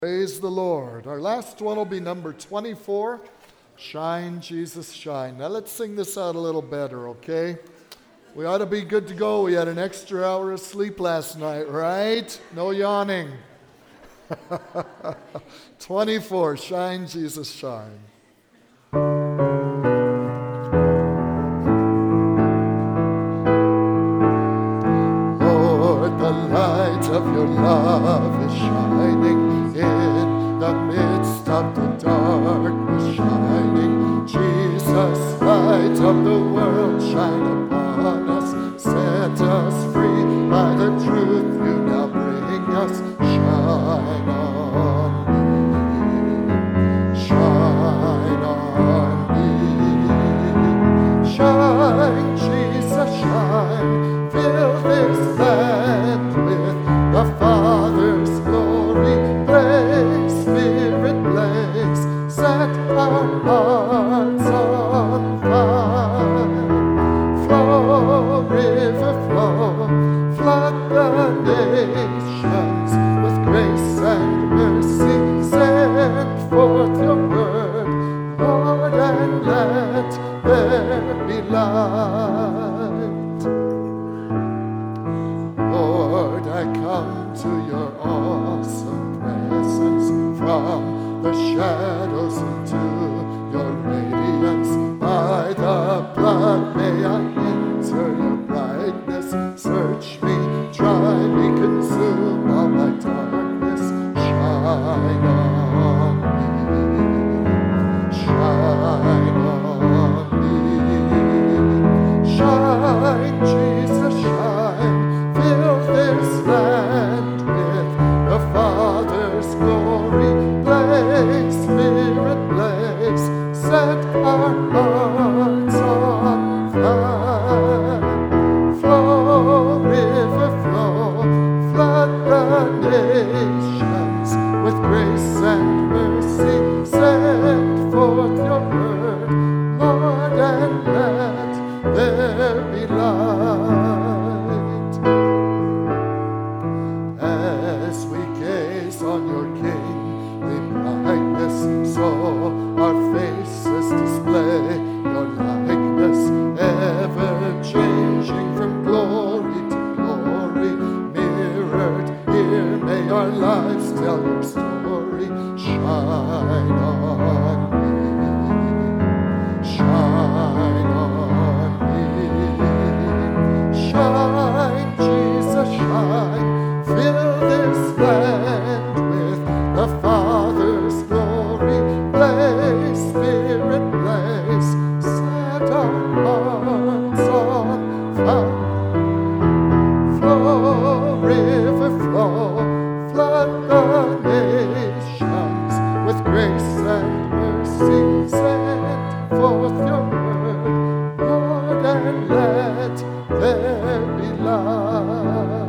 Praise the Lord. Our last one will be number 24, Shine, Jesus, Shine. Now let's sing this out a little better, okay? We ought to be good to go. We had an extra hour of sleep last night, right? No yawning. 24, Shine, Jesus, Shine. Lord, the light of your love is shining in the midst of the darkness, shining. Jesus, light of the world, shine upon us, set us free by the truth you now bring us. Shine on me, shine on me, shine, Jesus, shine. Fill this land with the Father's glory. Blaze, Spirit, blaze, set our hearts on fire. Flow, river, flow, flood the nations with grace and mercy. Send forth your word, Lord, and let there be light. Lord, I come to your awesome presence, from the shadows into your radiance. By the blood may I enter your brightness. Search me, try me, consume all my darkness. Shine on me, shine on me, shine, Jesus, shine. Fill this land with the Father's glory. Blaze, Spirit, blaze, set our hearts on fire. Flow, river, flow, flood the nations with grace and mercy. Send forth your word, Lord, and let there be light. As we gaze on your kingly brightness, so our faces display your likeness, ever changing from glory to glory. Mirrored here, may our lives tell your story. Shine on me, shine on me, shine, Jesus, shine. Fill this land with the Father's glory. Blaze, Spirit, blaze, set our hearts on fire. Flow, river, flow, flood the nations with grace and mercy. Send forth your word, Lord, and let there be light.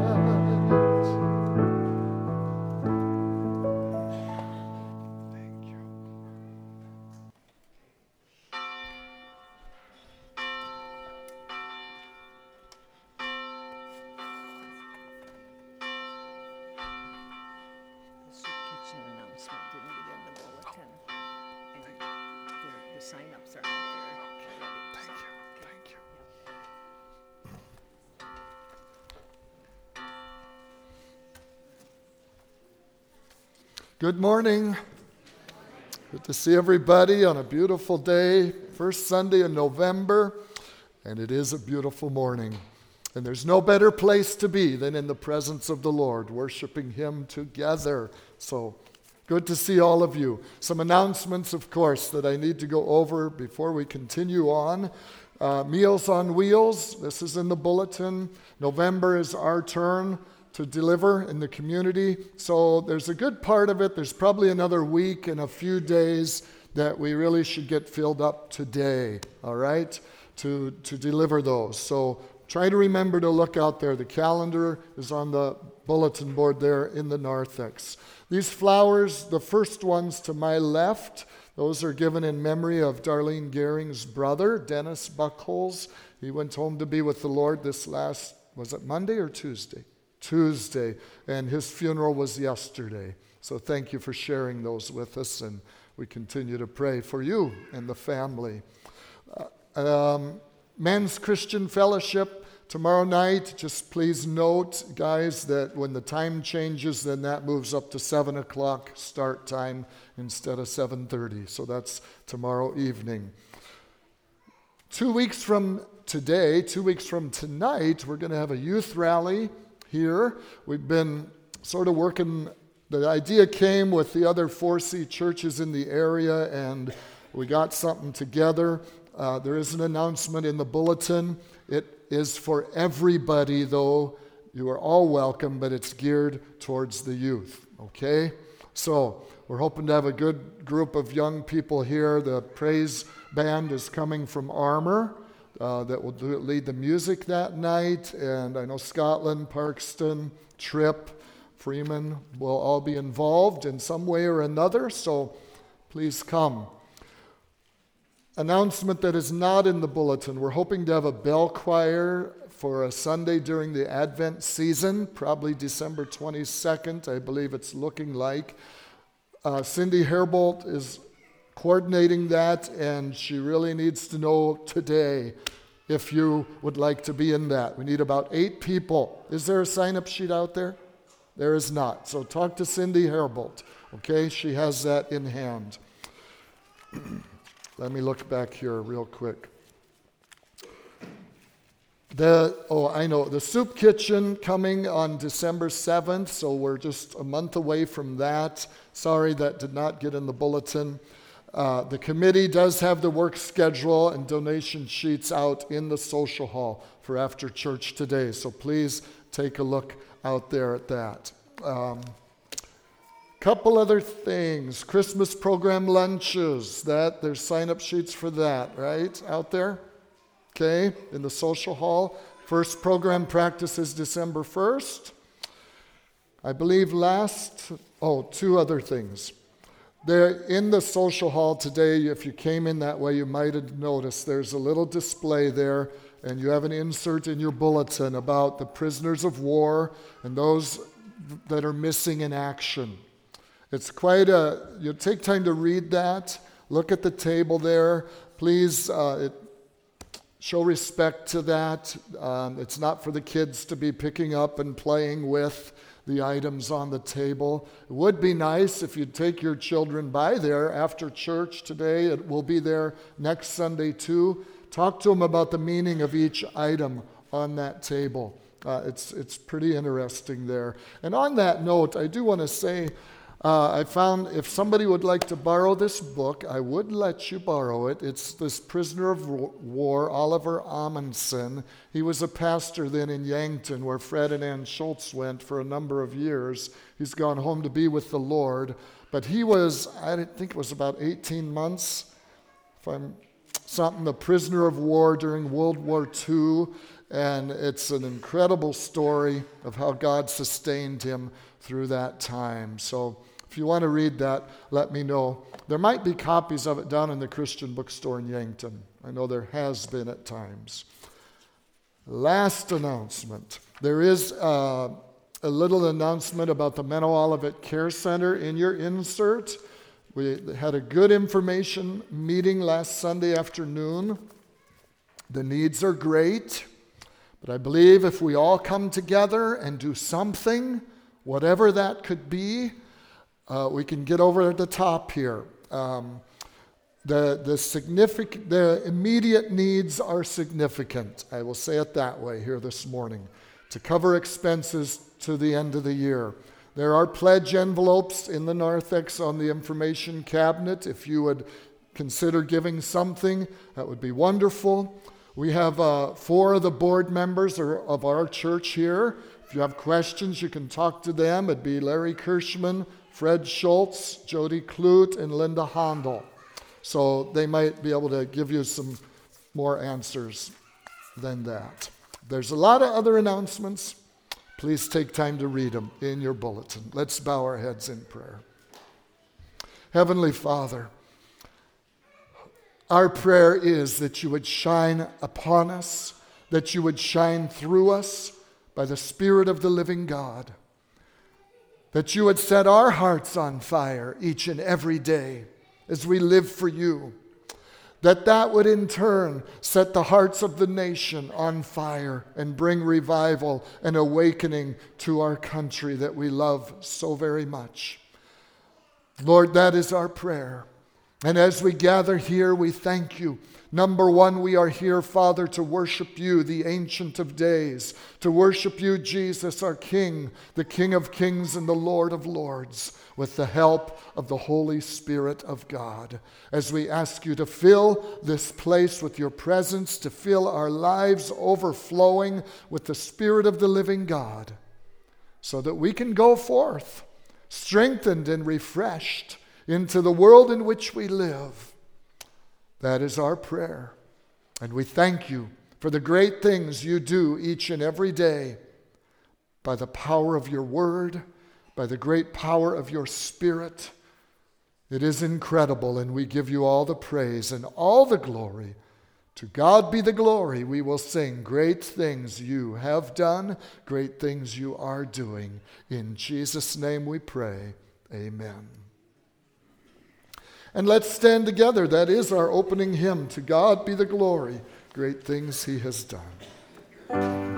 Good morning. Good to see everybody on a beautiful day, first Sunday in November, and it is a beautiful morning. And there's no better place to be than in the presence of the Lord, worshiping Him together. So good to see all of you. Some announcements, of course, that I need to go over before we continue on. Meals on Wheels, this is in the bulletin. November is our turn to deliver in the community. So there's a good part of it. There's probably another week and a few days that we really should get filled up today, all right, to deliver those. So try to remember to look out there. The calendar is on the bulletin board there in the narthex. These flowers, the first ones to my left, those are given in memory of Darlene Gehring's brother, Dennis Buckholz. He went home to be with the Lord this last, was it Monday or Tuesday? Tuesday, and his funeral was yesterday. So thank you for sharing those with us, and we continue to pray for you and the family. Men's Christian Fellowship tomorrow night. Just please note, guys, that when the time changes, then that moves up to 7 o'clock start time instead of 7:30. So that's tomorrow evening. 2 weeks from today, 2 weeks from tonight, we're going to have a youth rally here. We've been sort of working, the idea came with the other 4C churches in the area, and we got something together. There is an announcement in the bulletin. It is for everybody, though. You are all welcome, but it's geared towards the youth, okay? So we're hoping to have a good group of young people here. The praise band is coming from Armour that will lead the music that night, and I know Scotland, Parkston, Tripp, Freeman will all be involved in some way or another, so please come. Announcement that is not in the bulletin. We're hoping to have a bell choir for a Sunday during the Advent season, probably December 22nd, I believe it's looking like. Cindy Herbold is coordinating that, and she really needs to know today if you would like to be in that. We need about 8 people. Is there a sign-up sheet out there? There is not. So talk to Cindy Herbold, okay? She has that in hand. Let me look back here real quick. I know, the soup kitchen coming on December 7th, so we're just a month away from that. Sorry that did not get in the bulletin. The committee does have the work schedule and donation sheets out in the social hall for after church today, so please take a look out there at that. Couple other things. Christmas program lunches. There's sign-up sheets for that, right? Out there? Okay, in the social hall. First program practice is December 1st. I believe 2 other things. There in the social hall today, if you came in that way, you might have noticed there's a little display there, and you have an insert in your bulletin about the prisoners of war and those that are missing in action. It's you'll take time to read that. Look at the table there. Please show respect to that. It's not for the kids to be picking up and playing with the items on the table. It would be nice if you'd take your children by there after church today. It will be there next Sunday too. Talk to them about the meaning of each item on that table. It's pretty interesting there. And on that note, I do want to say, I found if somebody would like to borrow this book, I would let you borrow it. It's this prisoner of war, Oliver Amundsen. He was a pastor then in Yankton, where Fred and Ann Schultz went for a number of years. He's gone home to be with the Lord. But he was, I think it was about 18 months, the prisoner of war during World War II. And it's an incredible story of how God sustained him through that time. So if you want to read that, let me know. There might be copies of it down in the Christian bookstore in Yankton. I know there has been at times. Last announcement. There is a little announcement about the Menno Olivet Care Center in your insert. We had a good information meeting last Sunday afternoon. The needs are great, but I believe if we all come together and do something, whatever that could be, we can get over the top here. The immediate needs are significant. I will say it that way here this morning, to cover expenses to the end of the year. There are pledge envelopes in the narthex on the information cabinet. If you would consider giving something, that would be wonderful. We have 4 of the board members of our church here. If you have questions, you can talk to them. It'd be Larry Kirschman, Fred Schultz, Jody Clute, and Linda Hondel. So they might be able to give you some more answers than that. There's a lot of other announcements. Please take time to read them in your bulletin. Let's bow our heads in prayer. Heavenly Father, our prayer is that you would shine upon us, that you would shine through us by the Spirit of the living God. that you would set our hearts on fire each and every day as we live for you, that would in turn set the hearts of the nation on fire and bring revival and awakening to our country that we love so very much. Lord, that is our prayer. And as we gather here, we thank you. Number one, we are here, Father, to worship you, the Ancient of Days, to worship you, Jesus, our King, the King of Kings and the Lord of Lords, with the help of the Holy Spirit of God. As we ask you to fill this place with your presence, to fill our lives overflowing with the Spirit of the living God, so that we can go forth, strengthened and refreshed, into the world in which we live. That is our prayer. And we thank you for the great things you do each and every day by the power of your word, by the great power of your Spirit. It is incredible, and we give you all the praise and all the glory. To God be the glory. We will sing great things you have done, great things you are doing. In Jesus' name we pray. Amen. And let's stand together. That is our opening hymn. To God be the glory, great things he has done.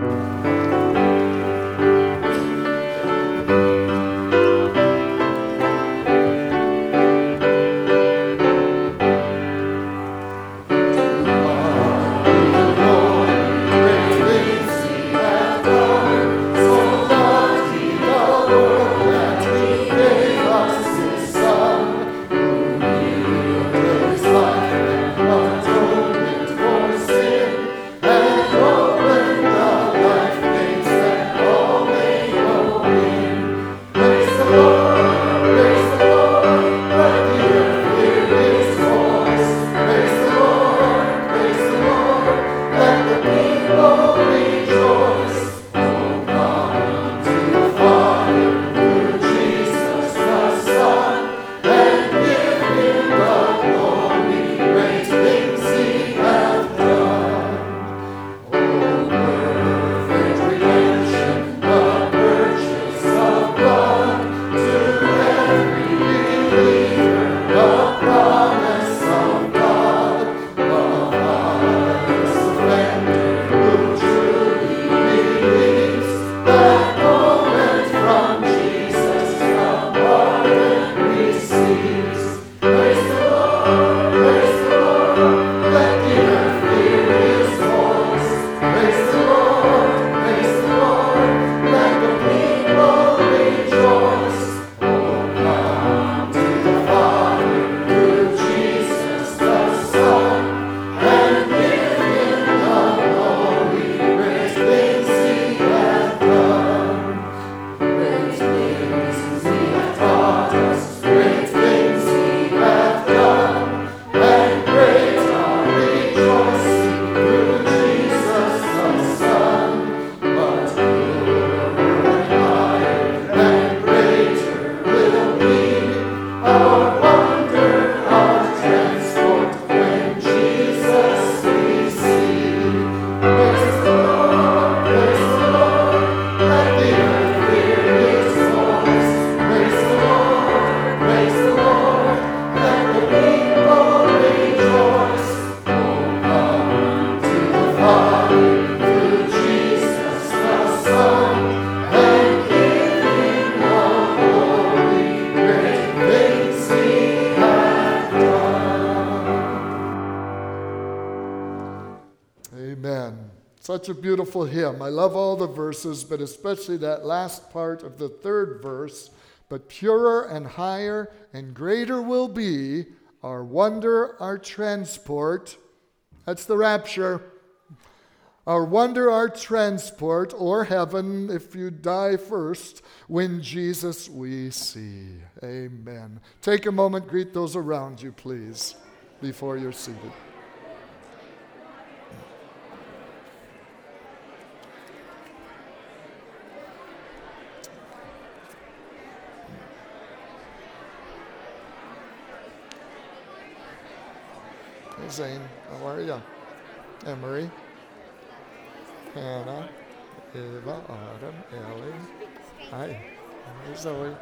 Such a beautiful hymn. I love all the verses, but especially that last part of the third verse. But purer and higher and greater will be our wonder, our transport. That's the rapture. Our wonder, our transport, or heaven, if you die first, when Jesus we see. Amen. Take a moment, greet those around you, please, before you're seated. Hey Zane, how are you? Emery, Hannah, Eva, Autumn, Ellie. Hi. Hey, Zoe.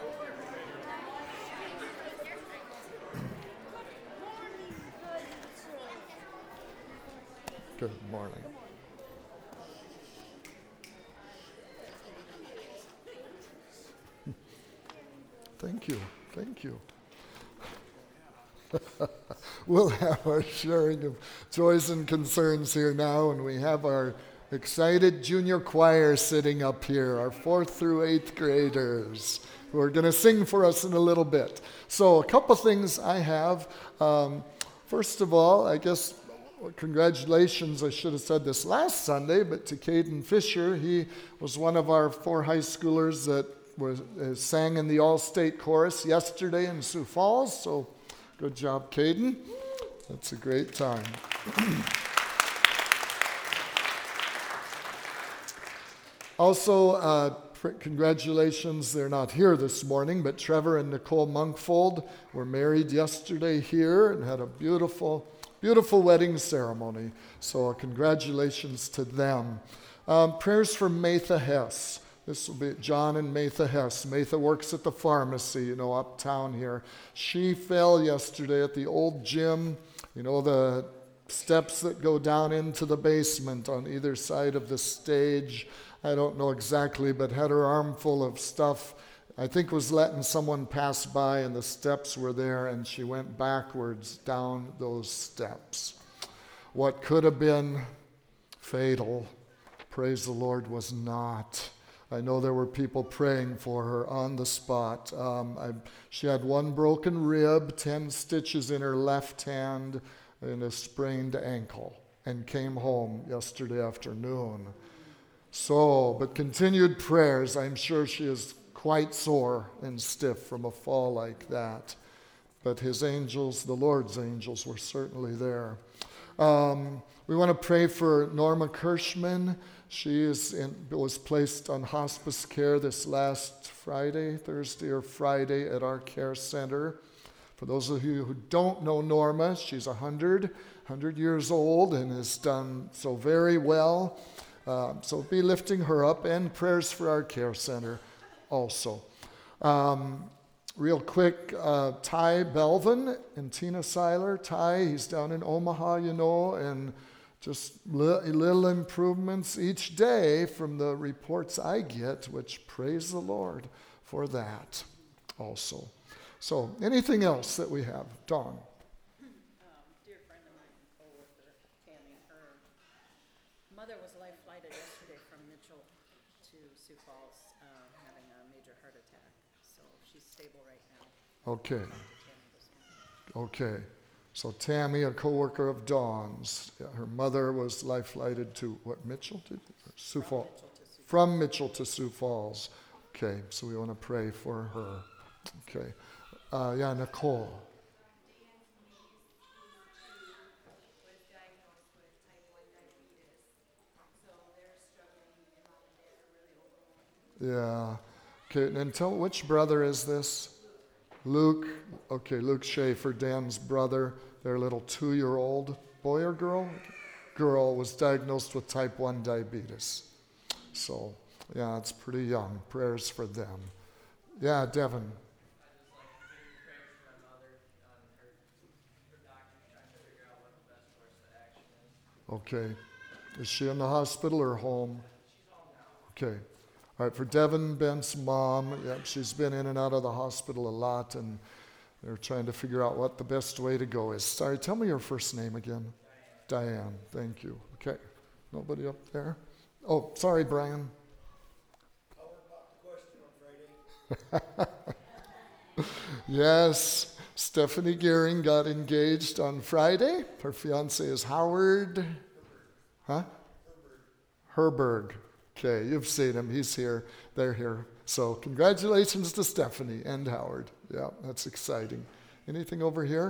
Good morning. Thank you. Thank you. We'll have our sharing of joys and concerns here now, and we have our excited junior choir sitting up here, our 4th through 8th graders, who are going to sing for us in a little bit. So a couple things I have. First of all, I guess congratulations, I should have said this last Sunday, but to Caden Fisher. He was one of our 4 high schoolers that sang in the All-State Chorus yesterday in Sioux Falls, so good job, Caden. That's a great time. Also, congratulations, they're not here this morning, but Trevor and Nicole Monkfold were married yesterday here and had a beautiful, beautiful wedding ceremony. So congratulations to them. Prayers for Matha Hess. This will be John and Matha Hess. Matha works at the pharmacy, uptown here. She fell yesterday at the old gym, the steps that go down into the basement on either side of the stage. I don't know exactly, but had her arm full of stuff. I think was letting someone pass by and the steps were there, and she went backwards down those steps. What could have been fatal, praise the Lord, was not. I know there were people praying for her on the spot. She had 1 broken rib, 10 stitches in her left hand, and a sprained ankle, and came home yesterday afternoon. But continued prayers. I'm sure she is quite sore and stiff from a fall like that. But his angels, the Lord's angels, were certainly there. We want to pray for Norma Kirschman. She was placed on hospice care this last Thursday or Friday at our care center. For those of you who don't know Norma, she's 100 years old and has done so very well. So be lifting her up, and prayers for our care center also. Real quick, Ty Belvin and Tina Seiler. Ty, he's down in Omaha, and just little improvements each day from the reports I get, which praise the Lord for that also. So anything else that we have? Dawn. Dear friend of mine and co-worker, Tammy, her mother was life-flighted yesterday from Mitchell to Sioux Falls, having a major heart attack. So she's stable right now. Okay. So Tammy, a co-worker of Dawn's, her mother was life-flighted to Mitchell? Sioux Falls. From Mitchell to Sioux Falls. Okay, so we want to pray for her. Okay. Nicole. Yeah. Okay, and tell which brother is this? Luke. Okay, Luke Schaefer, Dan's brother. Their little 2-year-old boy or girl? Girl was diagnosed with type 1 diabetes. So, it's pretty young. Prayers for them. Yeah, Devin. Okay. Is she in the hospital or home? Okay. All right, for Devin Bent's mom, she's been in and out of the hospital a lot, and they're trying to figure out what the best way to go is. Sorry, tell me your first name again. Diane, thank you. Okay. Nobody up there? Oh, sorry, Brian. Yes, Stephanie Gehring got engaged on Friday. Her fiance is Howard. Herberg. Okay, you've seen him. He's here. They're here. So congratulations to Stephanie and Howard. Yeah, that's exciting. Anything over here?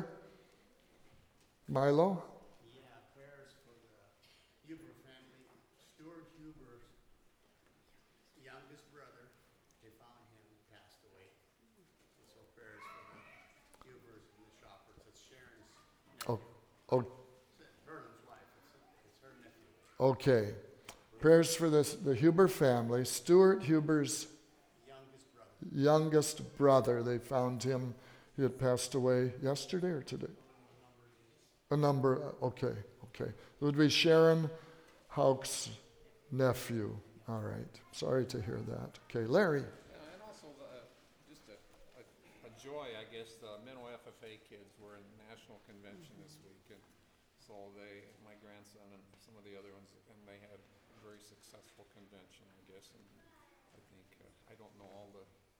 Milo? Yeah, prayers for the Huber family. Stuart Huber's youngest brother, they found him passed away. And so prayers for the Hubers and the Shoppers. It's Sharon's nephew. Herman's wife. It's her nephew. Okay. Prayers for the Huber family. Stuart Huber's youngest brother. They found him. He had passed away yesterday or today? Okay. It would be Sharon Houck's nephew. All right. Sorry to hear that. Okay, Larry. Yeah, and also just a joy, I guess. The Minnow FFA kids were in National Convention this week, and so my grandson and some of the other ones, and they had a very successful convention, I guess. And I think I don't know all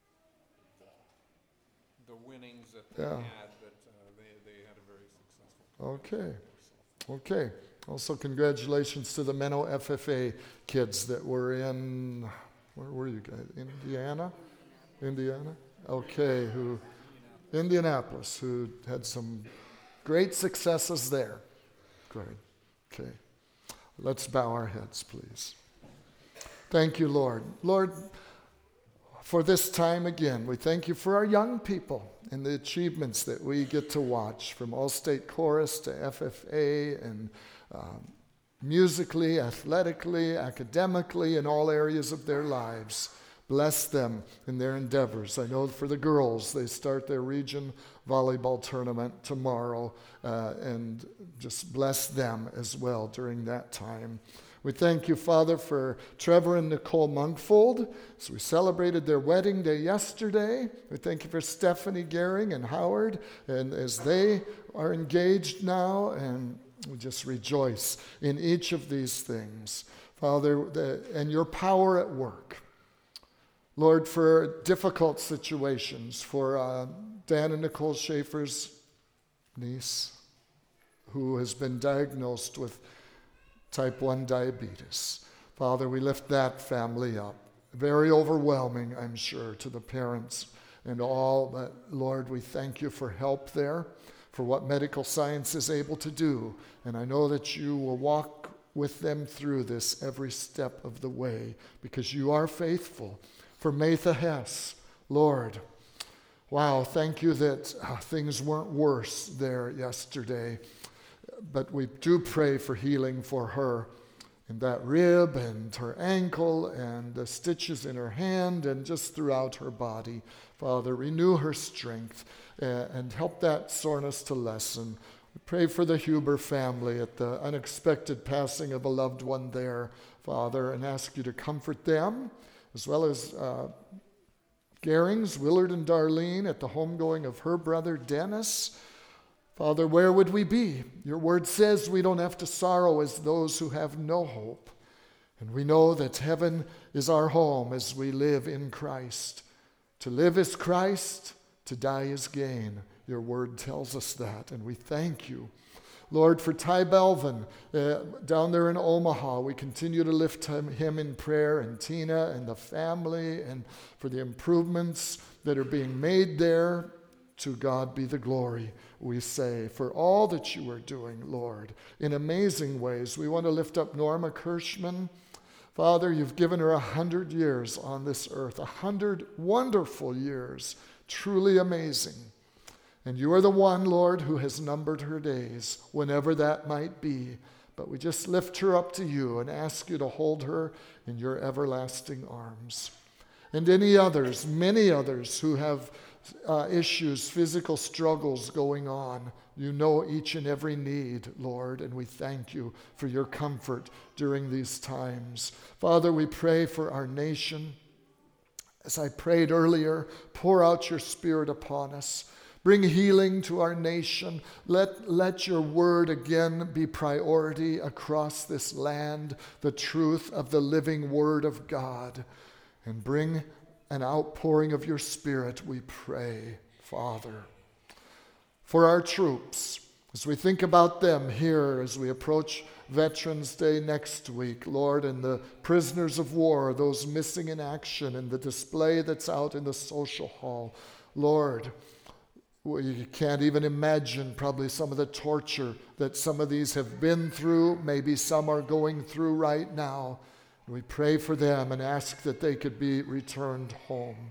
the winnings that they had, but they had a very successful convention. Okay. Also, congratulations to the Minnow FFA kids that were in, where were you guys? Indiana? Okay, Indianapolis, who had some great successes there. Great. Okay. Let's bow our heads, please. Thank you, Lord. Lord, for this time again, we thank you for our young people and the achievements that we get to watch, from All-State Chorus to FFA, and musically, athletically, academically, in all areas of their lives. Bless them in their endeavors. I know for the girls, they start their region volleyball tournament tomorrow, and just bless them as well during that time. We thank you, Father, for Trevor and Nicole Monkfold as we celebrated their wedding day yesterday. We thank you for Stephanie Gehring and Howard, and as they are engaged now, and we just rejoice in each of these things, Father, and your power at work. Lord, for difficult situations, for Dan and Nicole Schaefer's niece, who has been diagnosed with type 1 diabetes. Father, we lift that family up. Very overwhelming, I'm sure, to the parents and all, but Lord, we thank you for help there, for what medical science is able to do, and I know that you will walk with them through this every step of the way, because you are faithful. For Matha Hess, Lord, wow, thank you that things weren't worse there yesterday. But we do pray for healing for her in that rib and her ankle and the stitches in her hand and just throughout her body. Father, renew her strength and help that soreness to lessen. We pray for the Huber family at the unexpected passing of a loved one there, Father, and ask you to comfort them, as well as Gehrings, Willard and Darlene, at the homegoing of her brother Dennis. Father, where would we be? Your word says we don't have to sorrow as those who have no hope. And we know that heaven is our home as we live in Christ. To live is Christ, to die is gain. Your word tells us that, and we thank you. Lord, for Ty Belvin down there in Omaha, we continue to lift him in prayer, and Tina and the family, and for the improvements that are being made there. To God be the glory, we say, for all that you are doing, Lord, in amazing ways. We want to lift up Norma Kirschman. Father, you've given her 100 years on this earth, 100 wonderful years, truly amazing. And you are the one, Lord, who has numbered her days, whenever that might be. But we just lift her up to you and ask you to hold her in your everlasting arms. And any others, many others who have issues, physical struggles going on. You know each and every need, Lord, and we thank you for your comfort during these times. Father, we pray for our nation. As I prayed earlier, pour out your Spirit upon us. Bring healing to our nation. Let your word again be priority across this land, the truth of the living word of God. And bring an outpouring of your Spirit, we pray, Father. For our troops, as we think about them here, as we approach Veterans Day next week, Lord, and the prisoners of war, those missing in action, and the display that's out in the social hall, Lord, we can't even imagine probably some of the torture that some of these have been through. Maybe some are going through right now. We pray for them and ask that they could be returned home.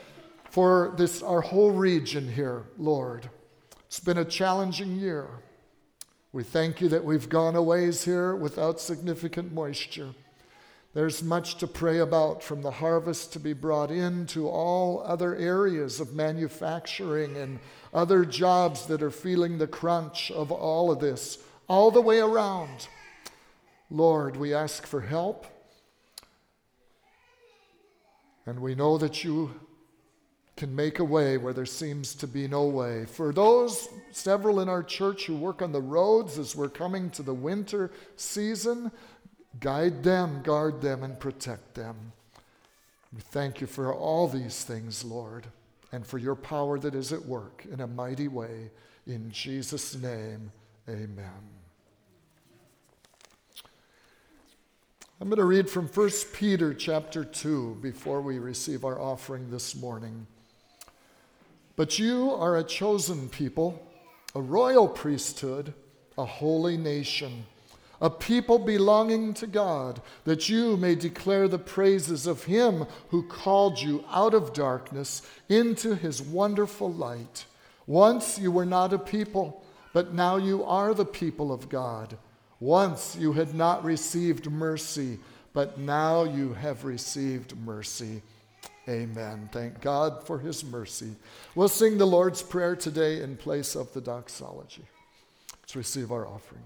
For this, our whole region here, Lord, it's been a challenging year. We thank you that we've gone a ways here without significant moisture, There's much to pray about, from the harvest to be brought in to all other areas of manufacturing and other jobs that are feeling the crunch of all of this, all the way around. Lord, we ask for help, and we know that you can make a way where there seems to be no way. For those, several in our church who work on the roads as we're coming to the winter season, guide them, guard them, and protect them. We thank you for all these things, Lord, and for your power that is at work in a mighty way. In Jesus' name, amen. I'm going to read from 1 Peter chapter 2 before we receive our offering this morning. But you are a chosen people, a royal priesthood, a holy nation, a people belonging to God, that you may declare the praises of him who called you out of darkness into his wonderful light. Once you were not a people, but now you are the people of God. Once you had not received mercy, but now you have received mercy. Amen. Thank God for his mercy. We'll sing the Lord's Prayer today in place of the doxology. Let's receive our offering.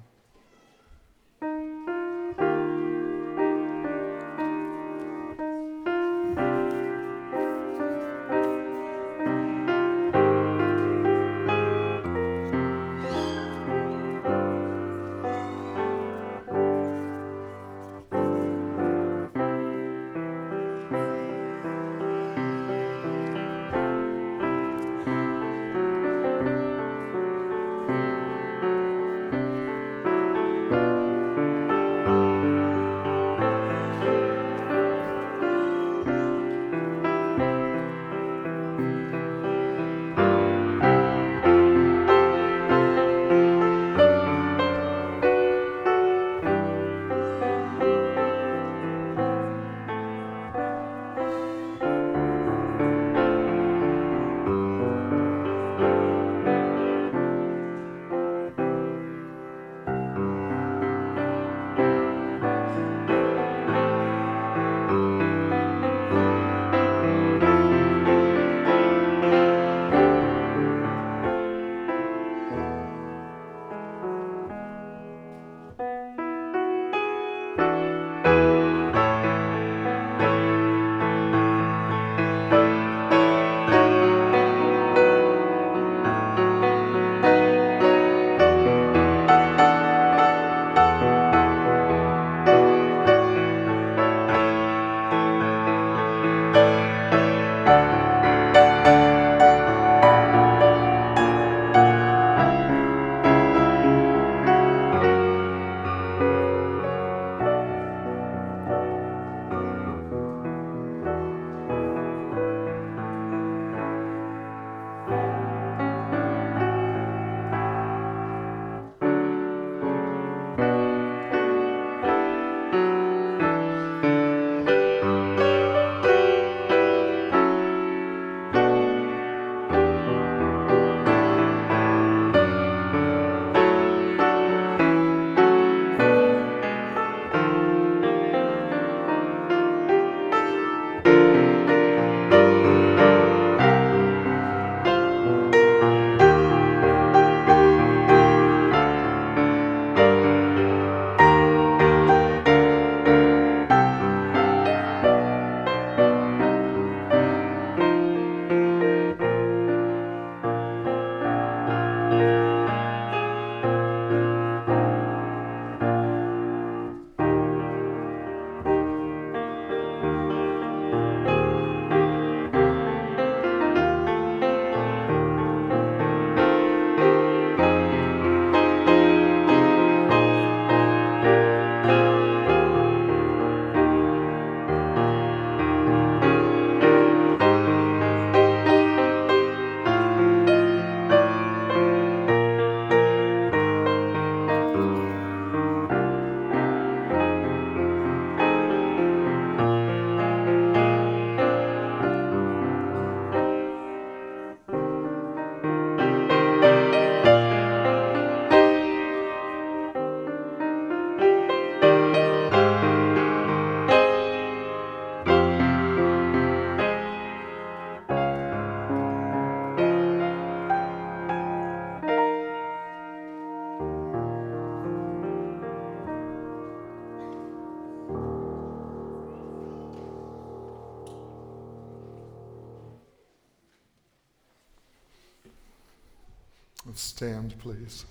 Let's stand, please.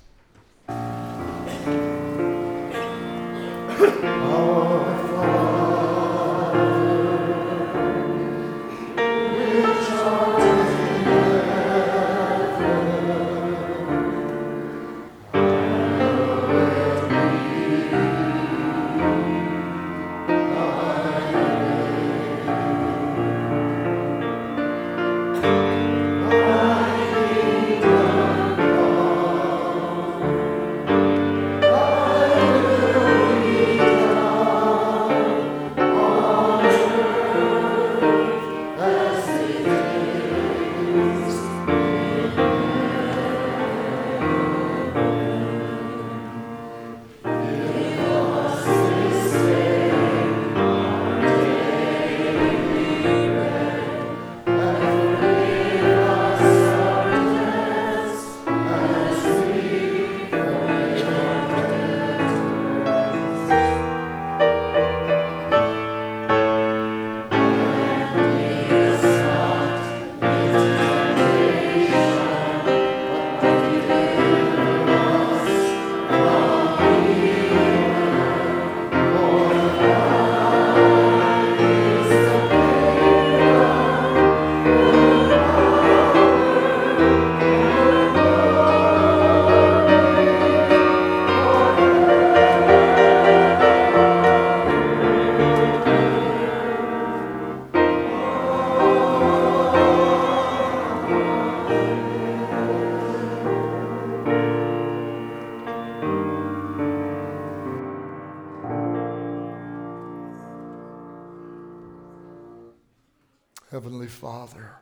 Heavenly Father,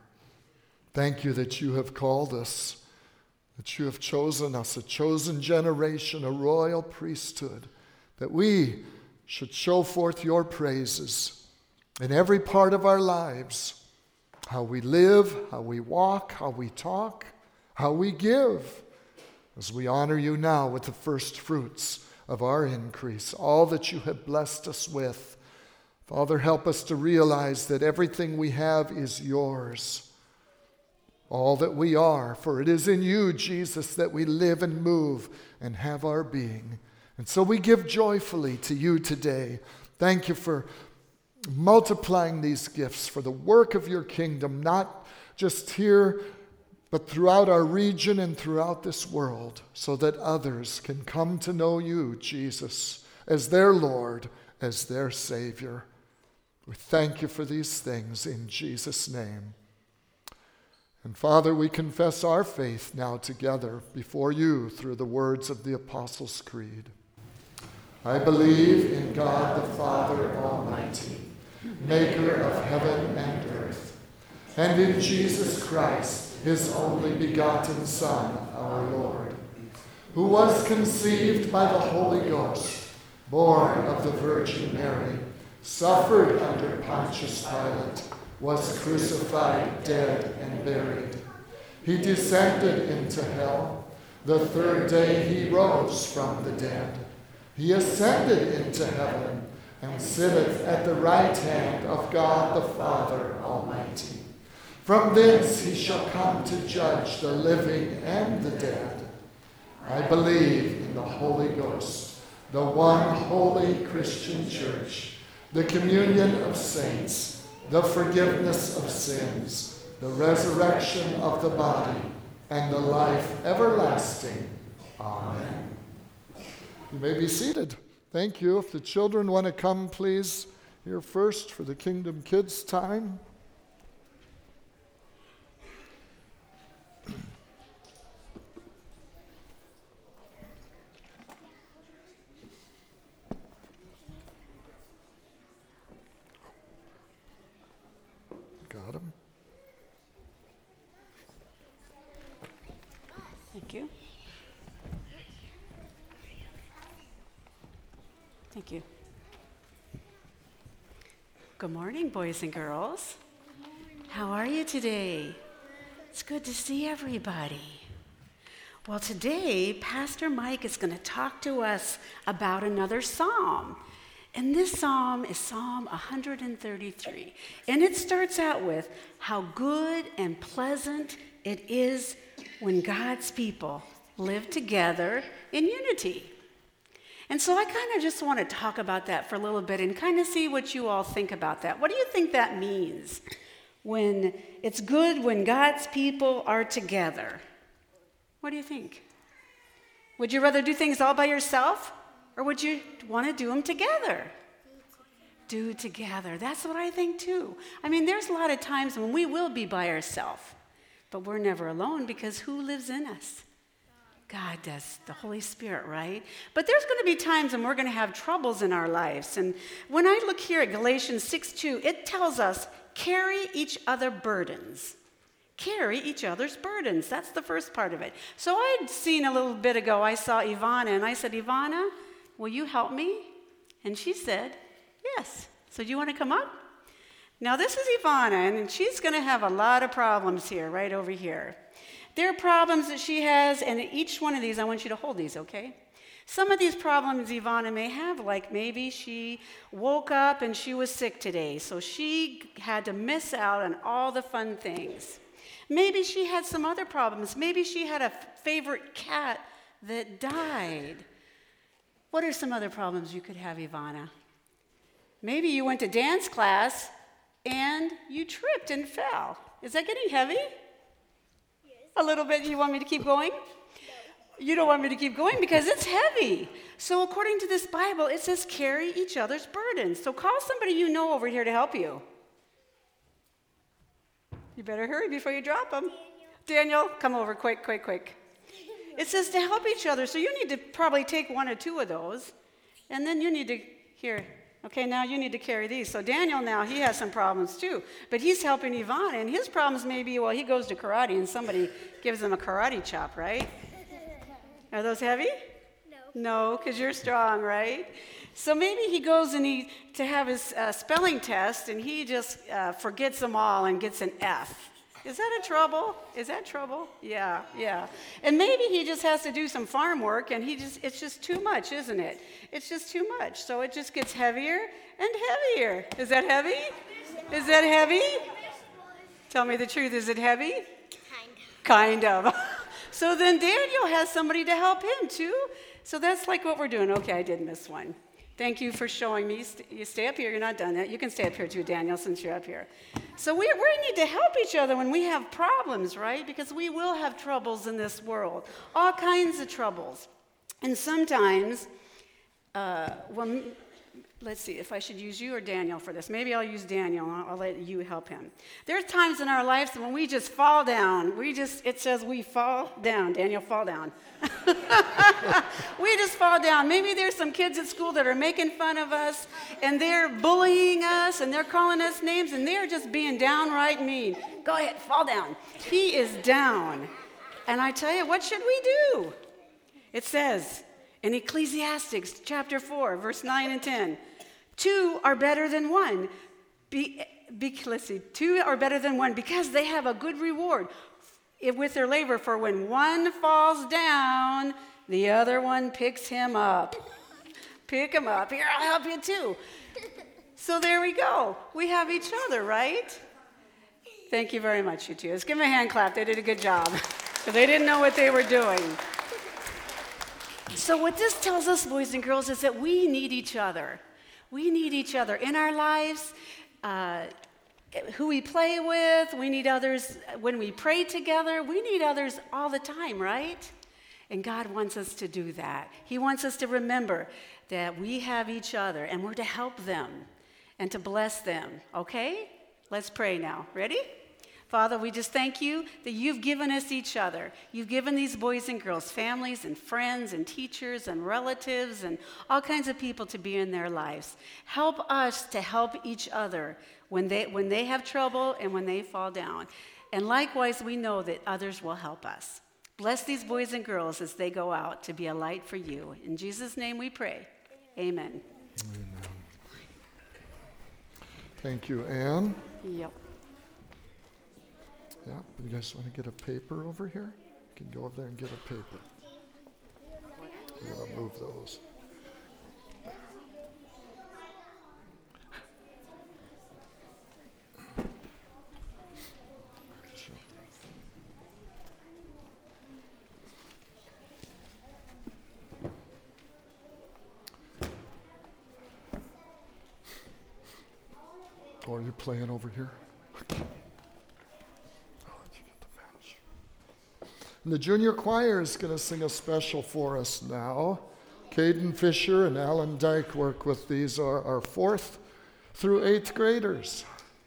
thank you that you have called us, that you have chosen us, a chosen generation, a royal priesthood, that we should show forth your praises in every part of our lives, how we live, how we walk, how we talk, how we give, as we honor you now with the first fruits of our increase, all that you have blessed us with. Father, help us to realize that everything we have is yours, all that we are, for it is in you, Jesus, that we live and move and have our being. And so we give joyfully to you today. Thank you for multiplying these gifts for the work of your kingdom, not just here, but throughout our region and throughout this world, so that others can come to know you, Jesus, as their Lord, as their Savior. We thank you for these things in Jesus' name. And Father, we confess our faith now together before you through the words of the Apostles' Creed. I believe in God the Father Almighty, maker of heaven and earth, and in Jesus Christ, his only begotten Son, our Lord, who was conceived by the Holy Ghost, born of the Virgin Mary, suffered under Pontius Pilate, was crucified, dead, and buried. He descended into hell. The third day he rose from the dead. He ascended into heaven and sitteth at the right hand of God the Father Almighty. From thence he shall come to judge the living and the dead. I believe in the Holy Ghost, the one holy Christian church, the communion of saints, the forgiveness of sins, the resurrection of the body, and the life everlasting. Amen. You may be seated. Thank you. If the children want to come, please, here first for the Kingdom Kids time. Got him. Thank you. Thank you. Good morning, boys and girls. How are you today? It's good to see everybody. Well, today, Pastor Mike is going to talk to us about another psalm. And this psalm is Psalm 133. And it starts out with, how good and pleasant It is when God's people live together in unity. And so I kind of just want to talk about that for a little bit and kind of see what you all think about that. What do you think that means? When it's good when God's people are together. What do you think? Would you rather do things all by yourself, or would you want to do them together? Do together. That's what I think too. I mean, there's a lot of times when we will be by ourselves, but we're never alone because who lives in us? God does, the Holy Spirit, right? But there's going to be times when we're going to have troubles in our lives. And when I look here at Galatians 6:2, it tells us, carry each other burdens. Carry each other's burdens. That's the first part of it. So I'd seen a little bit ago, I saw Ivana, and I said, Ivana, will you help me? And she said, yes. So do you want to come up? Now this is Ivana, and she's going to have a lot of problems here, right over here. There are problems that she has, and each one of these, I want you to hold these, okay? Some of these problems Ivana may have, like maybe she woke up and she was sick today, so she had to miss out on all the fun things. Maybe she had some other problems. Maybe she had a favorite cat that died. What are some other problems you could have, Ivana? Maybe you went to dance class and you tripped and fell. Is that getting heavy? A little bit. You want me to keep going? You don't want me to keep going because it's heavy. So according to this Bible, it says carry each other's burdens. So call somebody you know over here to help you. You better hurry before you drop them. Daniel, come over quick. It says to help each other. So you need to probably take one or two of those. And then you need to, here. Okay, now you need to carry these. So Daniel now, he has some problems too. But he's helping Ivana, and his problems may be, well, he goes to karate and somebody gives him a karate chop, right? Are those heavy? No, because you're strong, right? So maybe he goes to have his spelling test, and he just forgets them all and gets an F. Is that a trouble? Is that trouble? Yeah. And maybe he just has to do some farm work, and it's just too much, isn't it? It's just too much. So it just gets heavier and heavier. Is that heavy? Is that heavy? Tell me the truth. Is it heavy? Kind of. So then Daniel has somebody to help him too. So that's like what we're doing. Okay, I did miss one. Thank you for showing me. You stay up here. You're not done yet. You can stay up here too, Daniel, since you're up here. So we need to help each other when we have problems, right? Because we will have troubles in this world, all kinds of troubles. And sometimes, let's see if I should use you or Daniel for this. Maybe I'll use Daniel. I'll let you help him. There are times in our lives when we just fall down. It says we fall down. Daniel, fall down. We just fall down. Maybe there's some kids at school that are making fun of us, and they're bullying us, and they're calling us names, and they're just being downright mean. Go ahead, fall down. He is down. And I tell you, what should we do? It says in Ecclesiastes chapter 4, verse 9 and 10, 2 are better than one. Let's see, 2 are better than one because they have a good reward with their labor, for when one falls down, the other one picks him up. Pick him up. Here, I'll help you too. So there we go. We have each other, right? Thank you very much, you two. Let's give them a hand clap. They did a good job. Because they didn't know what they were doing. So what this tells us, boys and girls, is that we need each other. We need each other in our lives. Who we play with, we need others when we pray together. We need others all the time, right? And God wants us to do that. He wants us to remember that we have each other and we're to help them and to bless them, okay? Let's pray now. Ready? Father, we just thank you that you've given us each other. You've given these boys and girls families and friends and teachers and relatives and all kinds of people to be in their lives. Help us to help each other when they have trouble and when they fall down. And likewise, we know that others will help us. Bless these boys and girls as they go out to be a light for you. In Jesus' name we pray. Amen. Amen. Thank you, Ann. Yep. Yeah, you guys want to get a paper over here? You can go over there and get a paper. I'm going to move those. you playing over here? And the junior choir is going to sing a special for us now. Caden Fisher and Alan Dyke work with these, are our 4th through 8th graders.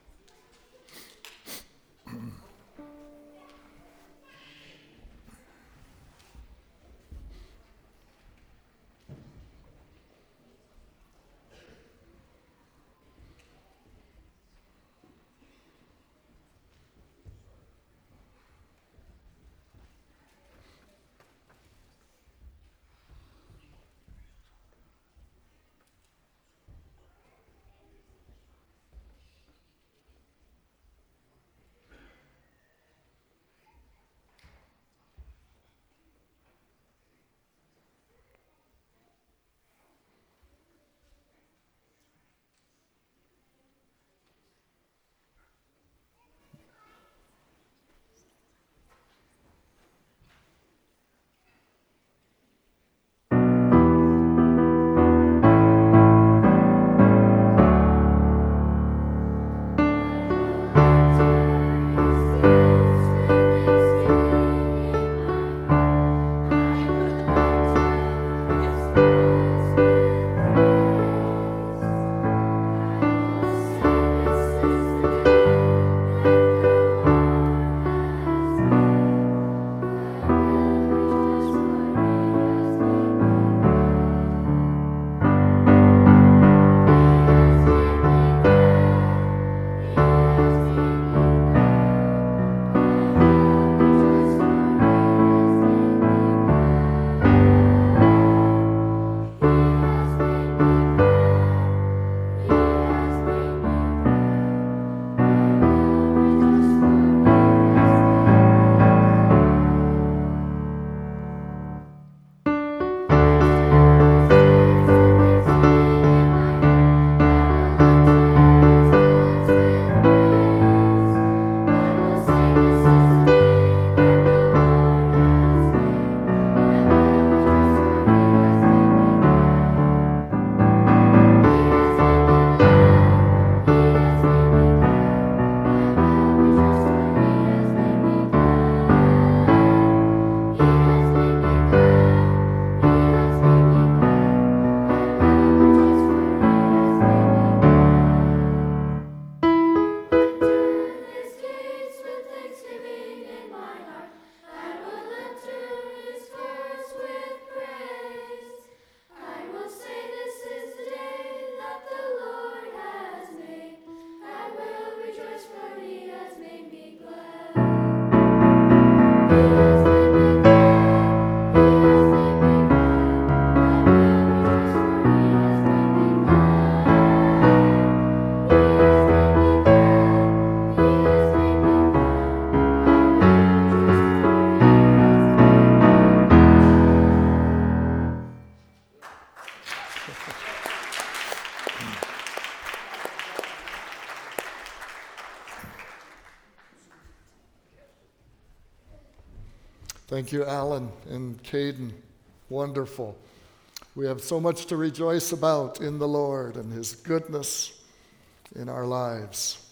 Thank you, Alan and Caden. Wonderful. We have so much to rejoice about in the Lord and His goodness in our lives.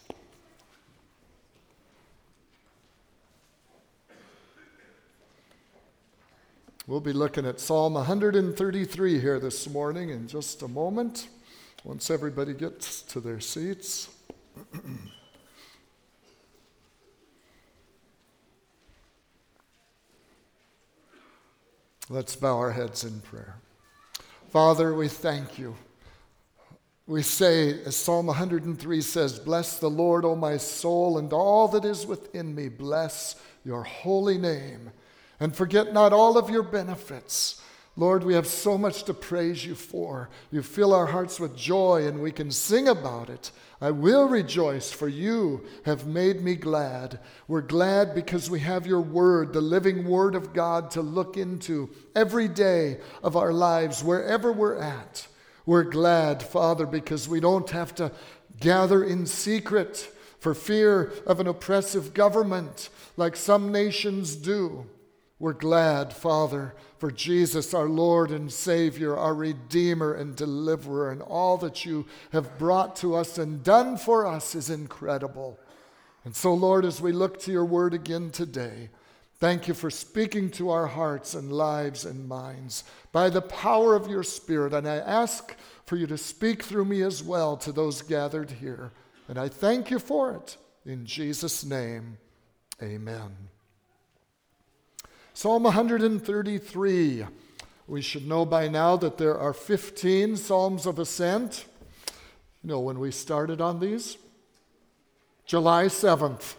We'll be looking at Psalm 133 here this morning in just a moment, once everybody gets to their seats. Let's bow our heads in prayer. Father, we thank you. We say, as Psalm 103 says, "Bless the Lord, O my soul, and all that is within me. Bless your holy name. And forget not all of your benefits." Lord, we have so much to praise you for. You fill our hearts with joy, and we can sing about it. I will rejoice, for you have made me glad. We're glad because we have your word, the living word of God, to look into every day of our lives, wherever we're at. We're glad, Father, because we don't have to gather in secret for fear of an oppressive government like some nations do. We're glad, Father, for Jesus, our Lord and Savior, our Redeemer and Deliverer, and all that you have brought to us and done for us is incredible. And so, Lord, as we look to your word again today, thank you for speaking to our hearts and lives and minds by the power of your Spirit. And I ask for you to speak through me as well to those gathered here. And I thank you for it. In Jesus' name, amen. Psalm 133. We should know by now that there are 15 Psalms of Ascent. You know when we started on these? July 7th.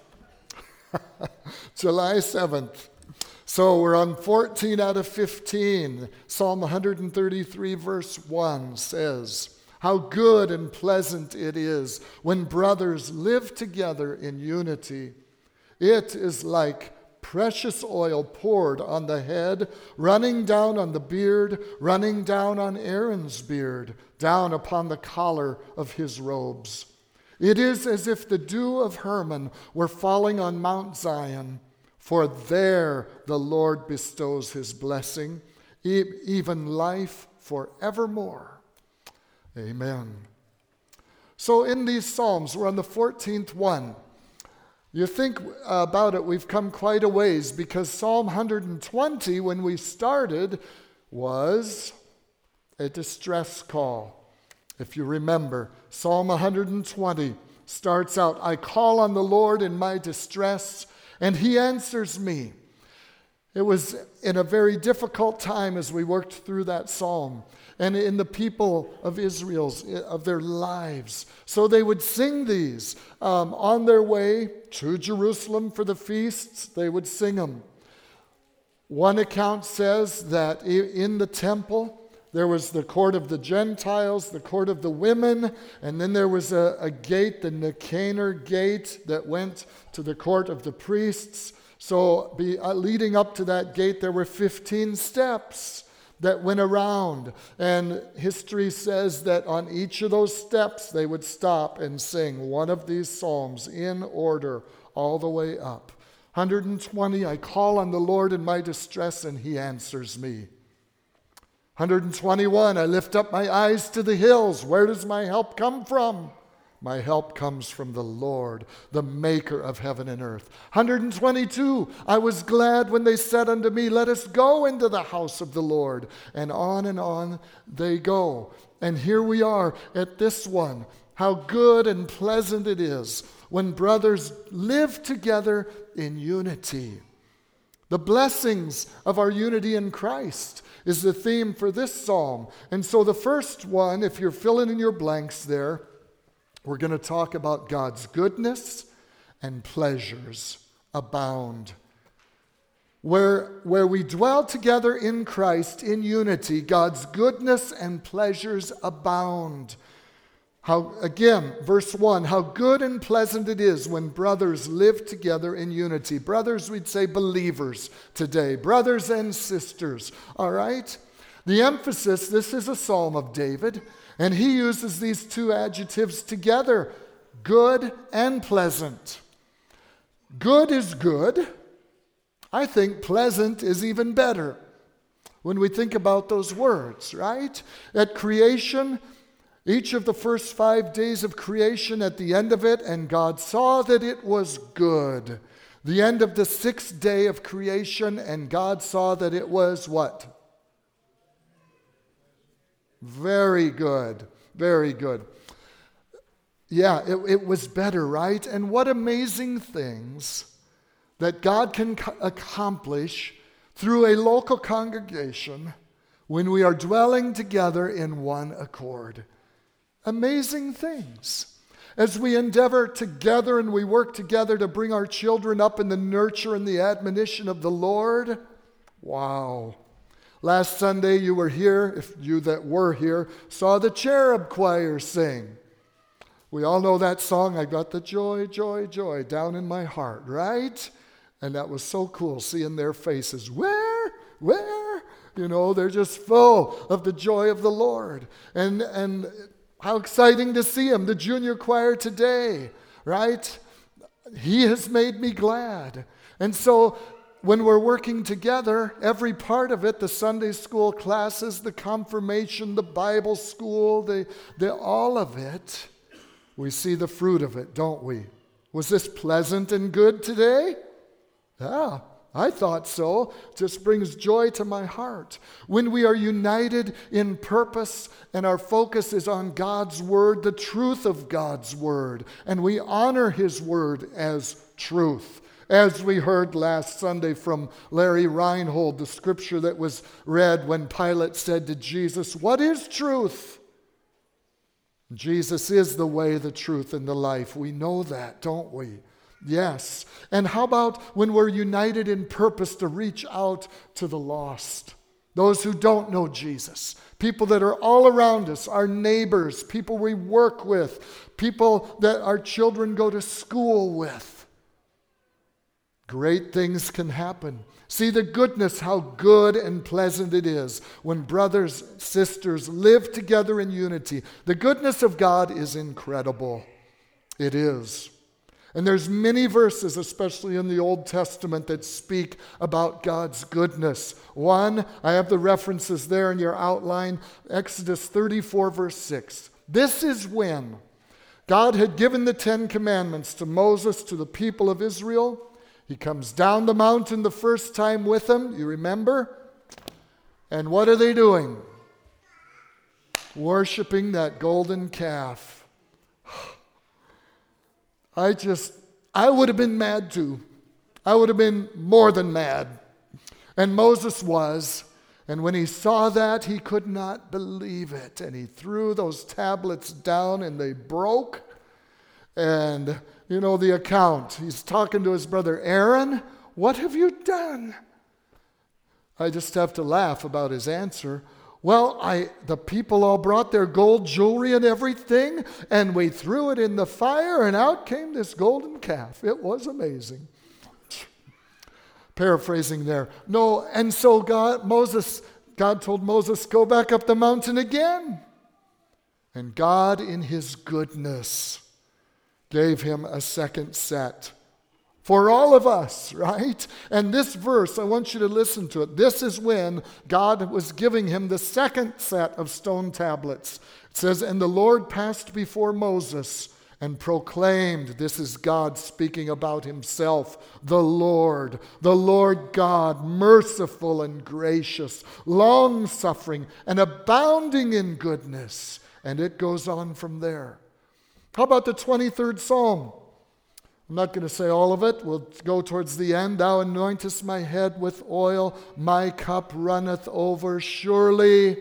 July 7th. So we're on 14 out of 15. Psalm 133 verse 1 says, "How good and pleasant it is when brothers live together in unity. It is like precious oil poured on the head, running down on the beard, running down on Aaron's beard, down upon the collar of his robes. It is as if the dew of Hermon were falling on Mount Zion, for there the Lord bestows his blessing, even life forevermore." Amen. So in these Psalms, we're on the 14th one. You think about it, we've come quite a ways because Psalm 120, when we started, was a distress call. If you remember, Psalm 120 starts out, "I call on the Lord in my distress, and he answers me." It was in a very difficult time as we worked through that psalm and in the people of Israel's, of their lives. So they would sing these on their way to Jerusalem for the feasts. They would sing them. One account says that in the temple, there was the court of the Gentiles, the court of the women, and then there was a gate, the Nicanor gate, that went to the court of the priests. So leading up to that gate, there were 15 steps that went around. And history says that on each of those steps, they would stop and sing one of these psalms in order all the way up. 120, "I call on the Lord in my distress, and he answers me." 121, "I lift up my eyes to the hills. Where does my help come from? My help comes from the Lord, the maker of heaven and earth." 122, "I was glad when they said unto me, let us go into the house of the Lord." And on they go. And here we are at this one. How good and pleasant it is when brothers live together in unity. The blessings of our unity in Christ is the theme for this psalm. And so the first one, if you're filling in your blanks there, we're going to talk about God's goodness and pleasures abound. Where we dwell together in Christ in unity, God's goodness and pleasures abound. Again, verse 1, "How good and pleasant it is when brothers live together in unity." Brothers, we'd say believers today. Brothers and sisters, all right? The emphasis, this is a psalm of David, and he uses these two adjectives together, good and pleasant. Good is good. I think pleasant is even better when we think about those words, right? At creation, each of the first 5 days of creation, at the end of it, "And God saw that it was good." The end of the 6th day of creation, "And God saw that it was" what? Very good. Very good. Yeah, it was better, right? And what amazing things that God can accomplish through a local congregation when we are dwelling together in one accord. Amazing things. As we endeavor together and we work together to bring our children up in the nurture and the admonition of the Lord. Wow. Last Sunday you were here, if you that were here, saw the cherub choir sing. We all know that song, "I got the joy, joy, joy down in my heart," right? And that was so cool, seeing their faces. Where? You know, they're just full of the joy of the Lord. And how exciting to see them, the junior choir today, right? "He has made me glad." And so when we're working together, every part of it, the Sunday school classes, the confirmation, the Bible school, all of it, we see the fruit of it, don't we? Was this pleasant and good today? Yeah, I thought so. Just brings joy to my heart. When we are united in purpose and our focus is on God's Word, the truth of God's Word, and we honor His Word as truth. As we heard last Sunday from Larry Reinhold, the scripture that was read when Pilate said to Jesus, "What is truth?" Jesus is the way, the truth, and the life. We know that, don't we? Yes. And how about when we're united in purpose to reach out to the lost? Those who don't know Jesus. People that are all around us, our neighbors, people we work with, people that our children go to school with. Great things can happen. See the goodness, how good and pleasant it is when brothers, sisters live together in unity. The goodness of God is incredible. It is. And there's many verses, especially in the Old Testament, that speak about God's goodness. One, I have the references there in your outline, Exodus 34, verse 6. This is when God had given the 10 Commandments to Moses, to the people of Israel. He comes down the mountain the first time with them, you remember? And what are they doing? Worshiping that golden calf. I would have been mad too. I would have been more than mad. And Moses was. And when he saw that, he could not believe it. And he threw those tablets down and they broke. And you know the account. He's talking to his brother Aaron. What have you done? I just have to laugh about his answer. Well, the people all brought their gold jewelry and everything, and we threw it in the fire, and out came this golden calf. It was amazing. Paraphrasing there. No, and so God told Moses, go back up the mountain again. And God, in His goodness, gave him a second set for all of us, right? And this verse, I want you to listen to it. This is when God was giving him the second set of stone tablets. It says, and the Lord passed before Moses and proclaimed, this is God speaking about Himself, the Lord God, merciful and gracious, long-suffering and abounding in goodness. And it goes on from there. How about the 23rd Psalm? I'm not going to say all of it. We'll go towards the end. Thou anointest my head with oil, my cup runneth over. Surely,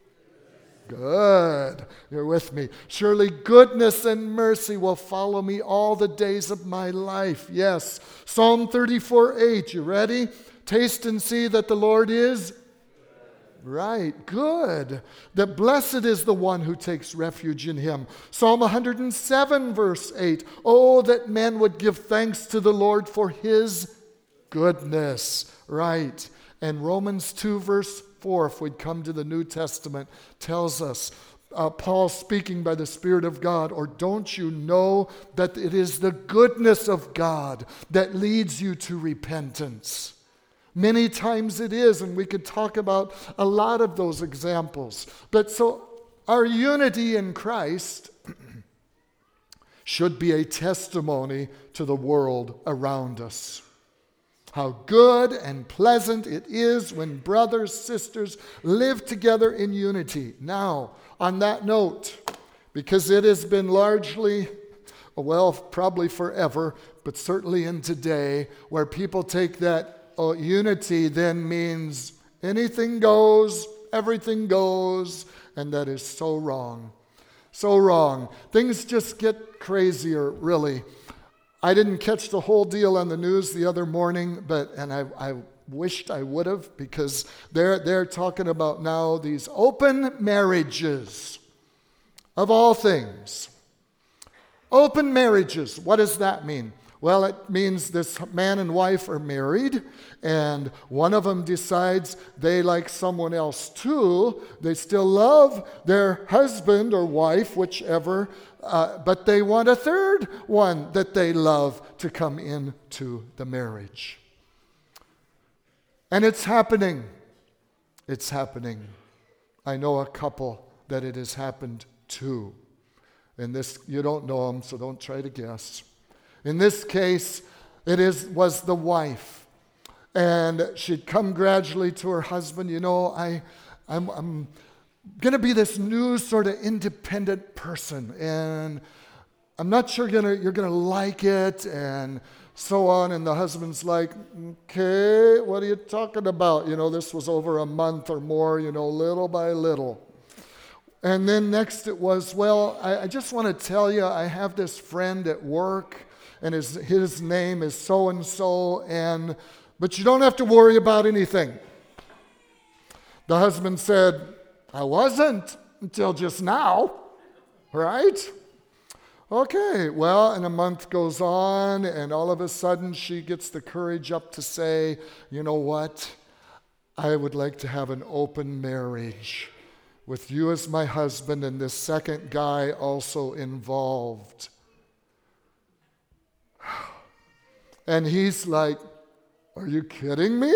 good. You're with me. Surely goodness and mercy will follow me all the days of my life. Yes. Psalm 34:8. You ready? Taste and see that the Lord is right, good. That blessed is the one who takes refuge in Him. Psalm 107, verse 8. Oh, that men would give thanks to the Lord for His goodness. Right. And Romans 2, verse 4, if we'd come to the New Testament, tells us, Paul speaking by the Spirit of God, or don't you know that it is the goodness of God that leads you to repentance? Many times it is, and we could talk about a lot of those examples. But so our unity in Christ should be a testimony to the world around us. How good and pleasant it is when brothers, sisters live together in unity. Now, on that note, because it has been largely, well, probably forever, but certainly in today, where people take that unity then means anything goes, everything goes, and that is so wrong. So wrong. Things just get crazier, really. I didn't catch the whole deal on the news the other morning, and I wished I would have, because they're talking about now these open marriages, of all things. Open marriages, what does that mean? Well, it means this man and wife are married, and one of them decides they like someone else too. They still love their husband or wife, whichever, but they want a third one that they love to come into the marriage. And it's happening. It's happening. I know a couple that it has happened to. And this, you don't know them, so don't try to guess. In this case, was the wife. And she'd come gradually to her husband, I'm going to be this new sort of independent person, and I'm not sure you're going to like it, and so on. And the husband's like, okay, what are you talking about? This was over a month or more, little by little. And then next it was, well, I just want to tell you, I have this friend at work, and his name is so-and-so, but you don't have to worry about anything. The husband said, I wasn't until just now, right? Okay, well, and a month goes on, and all of a sudden she gets the courage up to say, you know what? I would like to have an open marriage with you as my husband and this second guy also involved. And he's like, are you kidding me?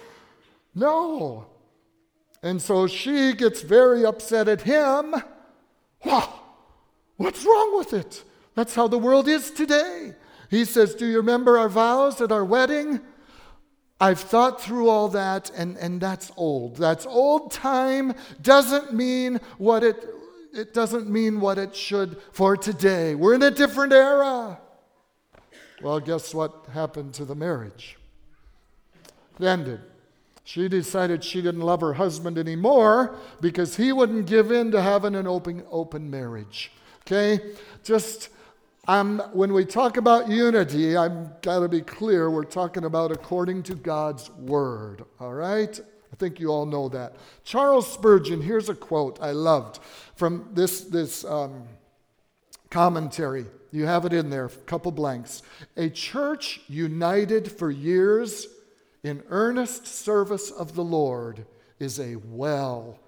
No. And so she gets very upset at him. Wow, what's wrong with it? That's how the world is today. He says, do you remember our vows at our wedding? I've thought through all that, and that's old. That's old time. Doesn't mean what it doesn't mean what it should for today. We're in a different era. Well, guess what happened to the marriage? It ended. She decided she didn't love her husband anymore because he wouldn't give in to having an open marriage. Okay? When we talk about unity, I've got to be clear, we're talking about according to God's Word. All right? I think you all know that. Charles Spurgeon, here's a quote I loved from this commentary. You have it in there, a couple blanks. A church united for years in earnest service of the Lord is a well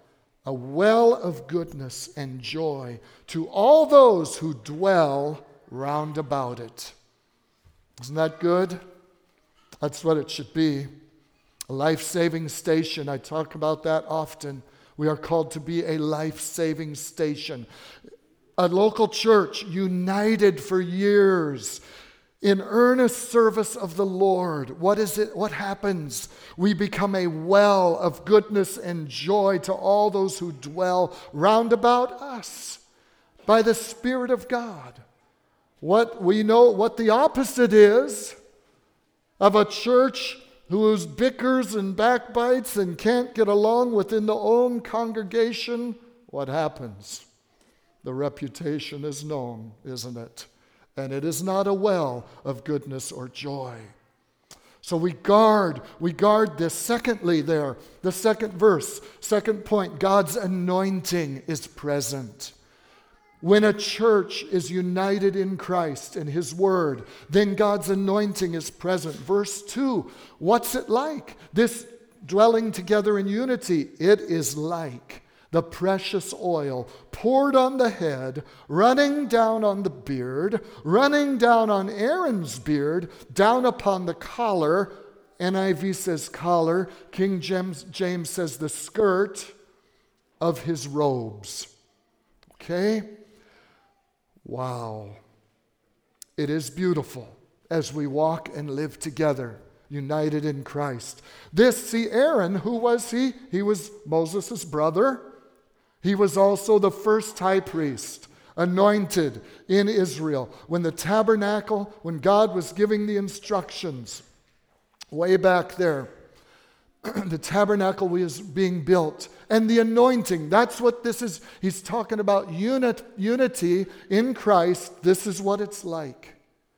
of goodness and joy to all those who dwell round about it. Isn't that good? That's what it should be. A life-saving station. I talk about that often. We are called to be a life-saving station. A local church united for years in earnest service of the Lord. What is it? What happens? We become a well of goodness and joy to all those who dwell round about us by the Spirit of God. What we know, what the opposite is of a church who bickers and backbites and can't get along within the own congregation, what happens? The reputation is known, isn't it? And it is not a well of goodness or joy. So we guard this. Secondly there, the second verse, second point, God's anointing is present. When a church is united in Christ and His Word, then God's anointing is present. Verse 2, what's it like? This dwelling together in unity, it is like the precious oil poured on the head, running down on the beard, running down on Aaron's beard, down upon the collar. NIV says collar. King James says the skirt of his robes. Okay? Wow. It is beautiful as we walk and live together, united in Christ. Aaron, who was he? He was Moses' brother. He was also the first high priest, anointed in Israel. When God was giving the instructions, way back there, the tabernacle was being built. And the anointing, that's what this is. He's talking about unity in Christ. This is what it's like.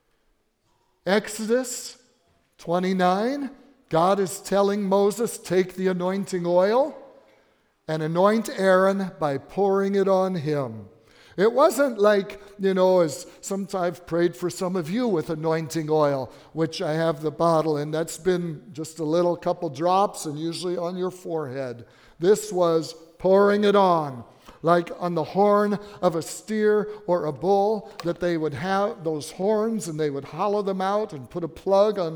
Exodus 29, God is telling Moses, take the anointing oil and anoint Aaron by pouring it on him. It wasn't like, as sometimes I've prayed for some of you with anointing oil, which I have the bottle, and that's been just a couple drops and usually on your forehead. This was pouring it on, like on the horn of a steer or a bull, that they would have those horns and they would hollow them out and put a plug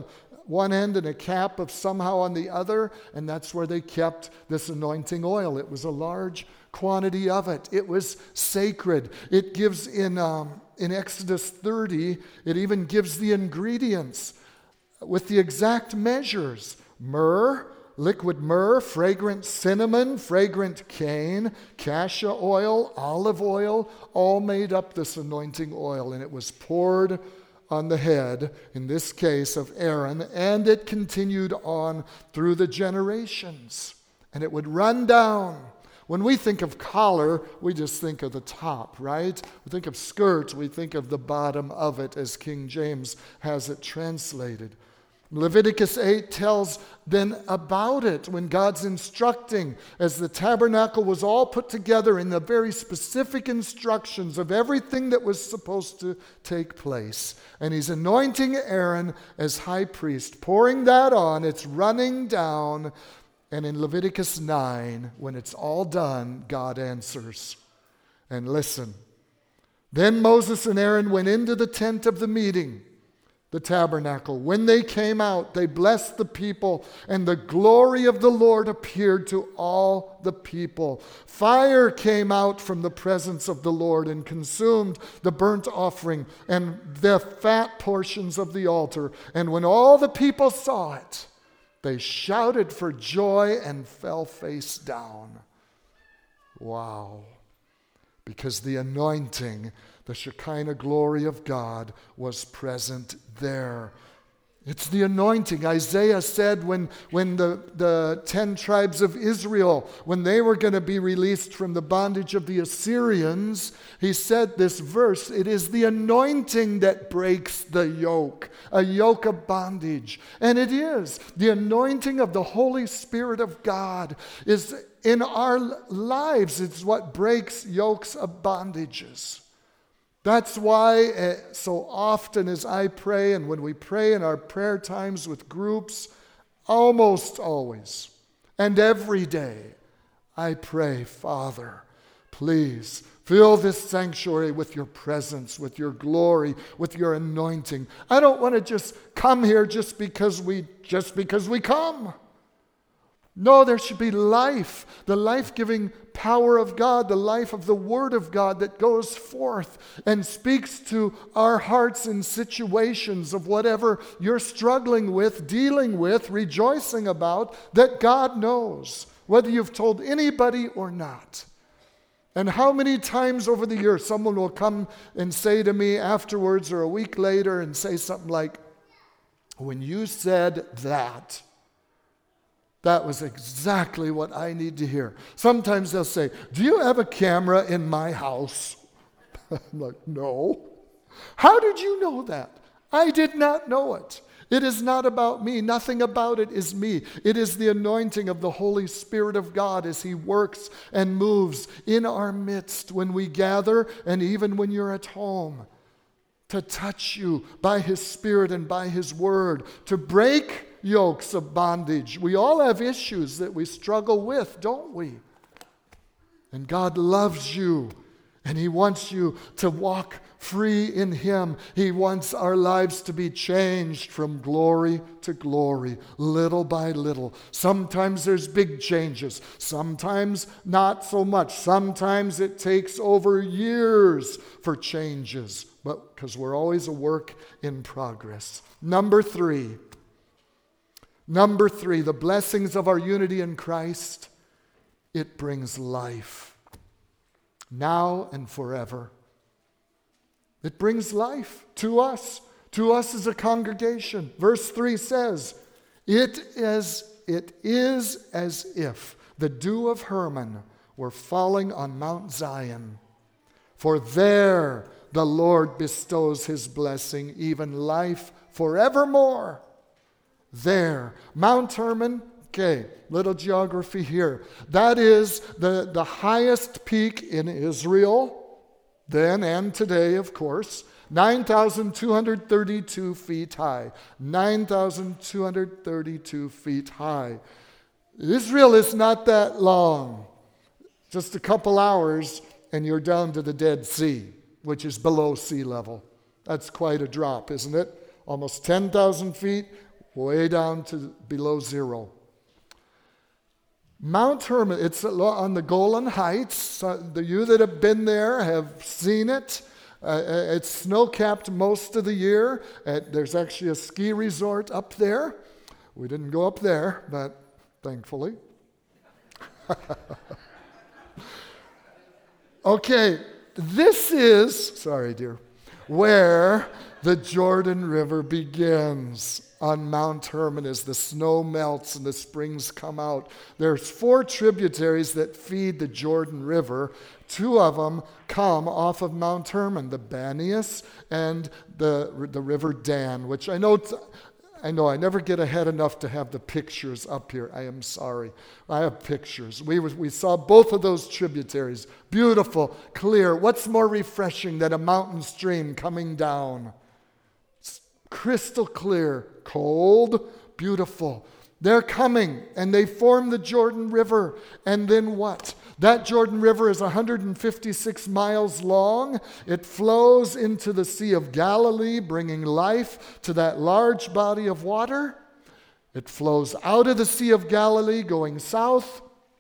one end and a cap of somehow on the other, and that's where they kept this anointing oil. It was a large quantity of it. It was sacred. It gives in Exodus 30, it even gives the ingredients with the exact measures. Myrrh, liquid myrrh, fragrant cinnamon, fragrant cane, cassia oil, olive oil, all made up this anointing oil, and it was poured on the head, in this case of Aaron, and it continued on through the generations, and it would run down. When we think of collar, we just think of the top, right? We think of skirt, we think of the bottom of it, as King James has it translated. Leviticus 8 tells then about it when God's instructing, as the tabernacle was all put together in the very specific instructions of everything that was supposed to take place. And he's anointing Aaron as high priest, pouring that on, it's running down. And in Leviticus 9, when it's all done, God answers. And listen, then Moses and Aaron went into the tent of the meeting, the tabernacle. When they came out, they blessed the people, and the glory of the Lord appeared to all the people. Fire came out from the presence of the Lord and consumed the burnt offering and the fat portions of the altar. And when all the people saw it, they shouted for joy and fell face down. Wow. Because the anointing, the Shekinah glory of God, was present there. It's the anointing. Isaiah said when the 10 tribes of Israel, when they were going to be released from the bondage of the Assyrians, he said this verse, it is the anointing that breaks the yoke, a yoke of bondage. And it is. The anointing of the Holy Spirit of God is in our lives. It's what breaks yokes of bondages. That's why so often as I pray, and when we pray in our prayer times with groups, almost always and every day, I pray, Father, please fill this sanctuary with your presence, with your glory, with your anointing. I don't want to just come here just because we come. No, there should be life, the life-giving power of God, the life of the Word of God that goes forth and speaks to our hearts in situations of whatever you're struggling with, dealing with, rejoicing about, that God knows, whether you've told anybody or not. And how many times over the years someone will come and say to me afterwards or a week later and say something like, when you said that, that was exactly what I need to hear. Sometimes they'll say, do you have a camera in my house? I'm like, no. How did you know that? I did not know it. It is not about me. Nothing about it is me. It is the anointing of the Holy Spirit of God as He works and moves in our midst when we gather and even when you're at home, to touch you by His Spirit and by His Word, to break yokes of bondage. We all have issues that we struggle with, don't we? And God loves you, and He wants you to walk free in Him. He wants our lives to be changed from glory to glory, little by little. Sometimes there's big changes, sometimes not so much. Sometimes it takes over years for changes, but because we're always a work in progress. Number three, the blessings of our unity in Christ, it brings life, now and forever. It brings life to us as a congregation. Verse 3 says, it is as if the dew of Hermon were falling on Mount Zion, for there the Lord bestows His blessing, even life forevermore. There, Mount Hermon, okay, little geography here. That is the highest peak in Israel, then and today, of course, 9,232 feet high. 9,232 feet high. Israel is not that long. Just a couple hours and you're down to the Dead Sea, which is below sea level. That's quite a drop, isn't it? Almost 10,000 feet. way down to below zero. Mount Hermon, it's on the Golan Heights. You that have been there have seen it. It's snow-capped most of the year. There's actually a ski resort up there. We didn't go up there, but thankfully. Okay, this is, sorry dear, where the Jordan River begins on Mount Hermon as the snow melts and the springs come out. There's 4 tributaries that feed the Jordan River. 2 of them come off of Mount Hermon, the Banias and the River Dan, which I know I never get ahead enough to have the pictures up here. I am sorry. I have pictures. We saw both of those tributaries. Beautiful, clear. What's more refreshing than a mountain stream coming down? It's crystal clear, cold, beautiful. They're coming, and they form the Jordan River. And then what? That Jordan River is 156 miles long. It flows into the Sea of Galilee, bringing life to that large body of water. It flows out of the Sea of Galilee, going south,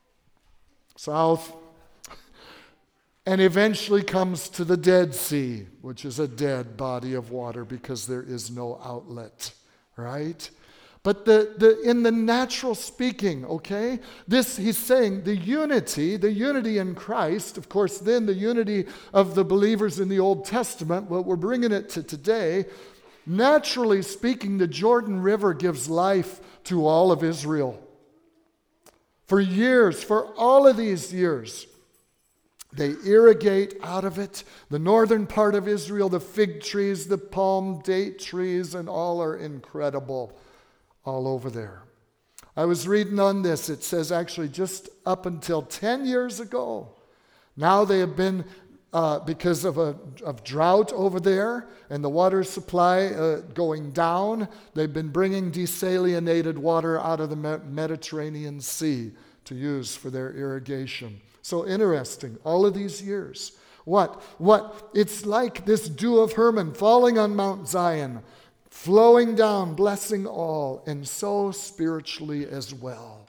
and eventually comes to the Dead Sea, which is a dead body of water because there is no outlet, right? But in the natural speaking, okay, he's saying the unity in Christ, of course, then the unity of the believers in the Old Testament, what we're bringing it to today, naturally speaking, the Jordan River gives life to all of Israel. For years, for all of these years, they irrigate out of it. The northern part of Israel, the fig trees, the palm date trees, and all are incredible. All over there. I was reading on this. It says actually just up until 10 years ago. Now they have been, because of drought over there and the water supply going down, they've been bringing desalinated water out of the Mediterranean Sea to use for their irrigation. So interesting, all of these years. What? It's like this dew of Hermon falling on Mount Zion, flowing down, blessing all, and so spiritually as well.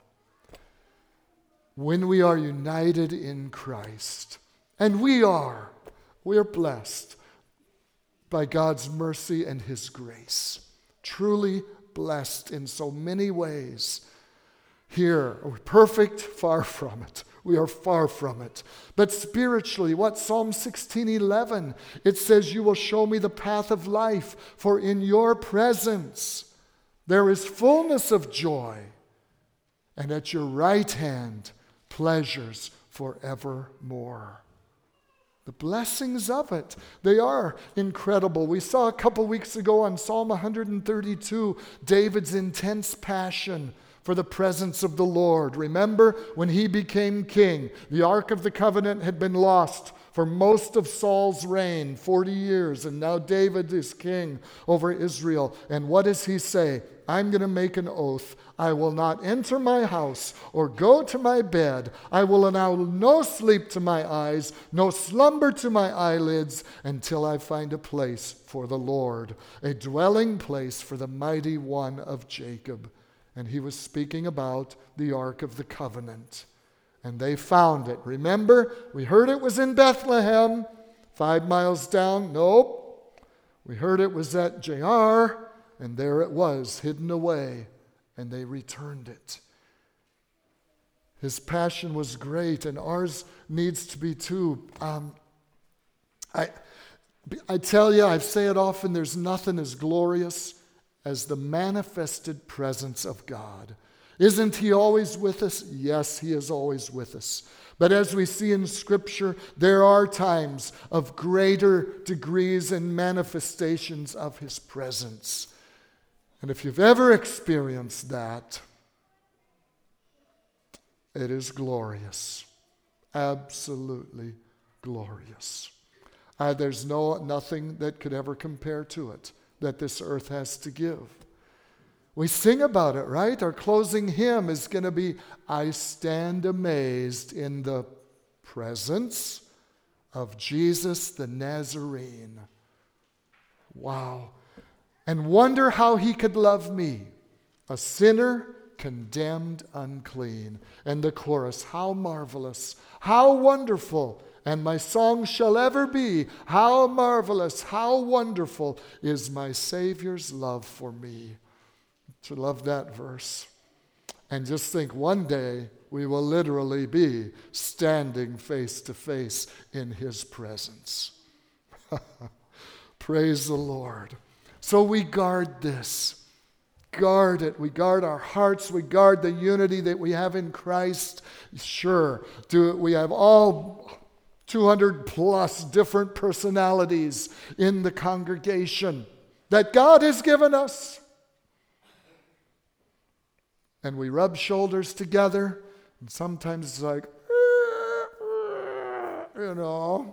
When we are united in Christ, and we are blessed by God's mercy and His grace. Truly blessed in so many ways. Here, we're perfect, far from it. We are far from it. But spiritually, what? Psalm 16:11, it says, "You will show me the path of life, for in your presence there is fullness of joy, and at your right hand pleasures forevermore." The blessings of it, they are incredible. We saw a couple weeks ago on Psalm 132, David's intense passion for the presence of the Lord. Remember when he became king, the Ark of the Covenant had been lost for most of Saul's reign, 40 years, and now David is king over Israel. And what does he say? I'm going to make an oath. I will not enter my house or go to my bed. I will allow no sleep to my eyes, no slumber to my eyelids, until I find a place for the Lord, a dwelling place for the mighty one of Jacob. And he was speaking about the Ark of the Covenant. And they found it. Remember, we heard it was in Bethlehem, 5 miles down. Nope. We heard it was at Jaar, and there it was, hidden away. And they returned it. His passion was great, and ours needs to be too. I tell you, I say it often, there's nothing as glorious as the manifested presence of God. Isn't He always with us? Yes, He is always with us. But as we see in Scripture, there are times of greater degrees and manifestations of His presence. And if you've ever experienced that, it is glorious. Absolutely glorious. There's nothing that could ever compare to it that this earth has to give. We sing about it, right? Our closing hymn is going to be, "I stand amazed in the presence of Jesus the Nazarene." Wow. And wonder how He could love me. a sinner condemned unclean. And the chorus, how marvelous, how wonderful, and my song shall ever be, how marvelous, how wonderful is my Savior's love for me. I love that verse. And just think, one day we will literally be standing face to face in his presence. Praise the Lord. So we guard this. Guard it. We guard our hearts. We guard the unity that we have in Christ. Sure, we have all 200 plus different personalities in the congregation that God has given us. And we rub shoulders together, and sometimes it's like, you know.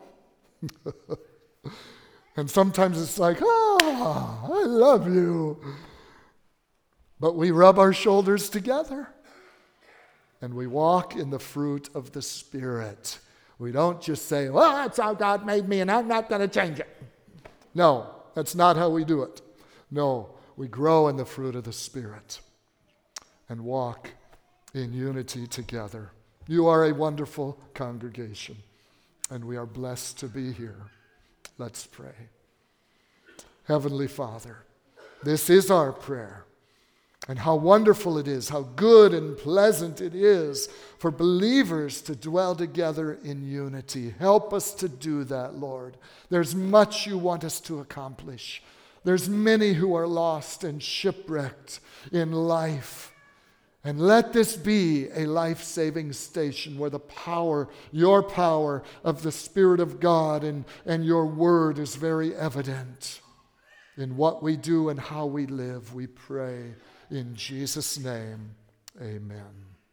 And sometimes it's like, I love you. But we rub our shoulders together, and we walk in the fruit of the Spirit. We don't just say, well, that's how God made me, and I'm not going to change it. No, that's not how we do it. No, we grow in the fruit of the Spirit and walk in unity together. You are a wonderful congregation, and we are blessed to be here. Let's pray. Heavenly Father, this is our prayer. And how wonderful it is, how good and pleasant it is for believers to dwell together in unity. Help us to do that, Lord. There's much you want us to accomplish. There's many who are lost and shipwrecked in life. And let this be a life-saving station where the power, your power of the Spirit of God and your word is very evident in what we do and how we live, we pray. In Jesus' name, amen.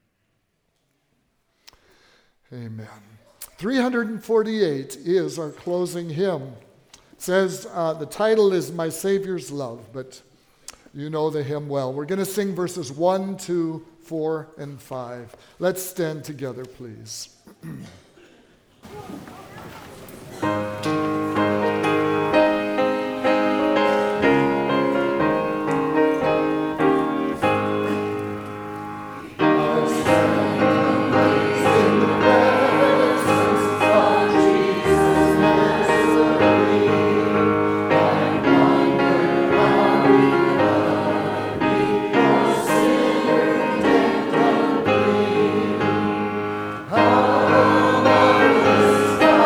Amen. 348 is our closing hymn. It says the title is My Savior's Love, but you know the hymn well. We're going to sing verses 1, 2, 4, and 5. Let's stand together, please. How marvelous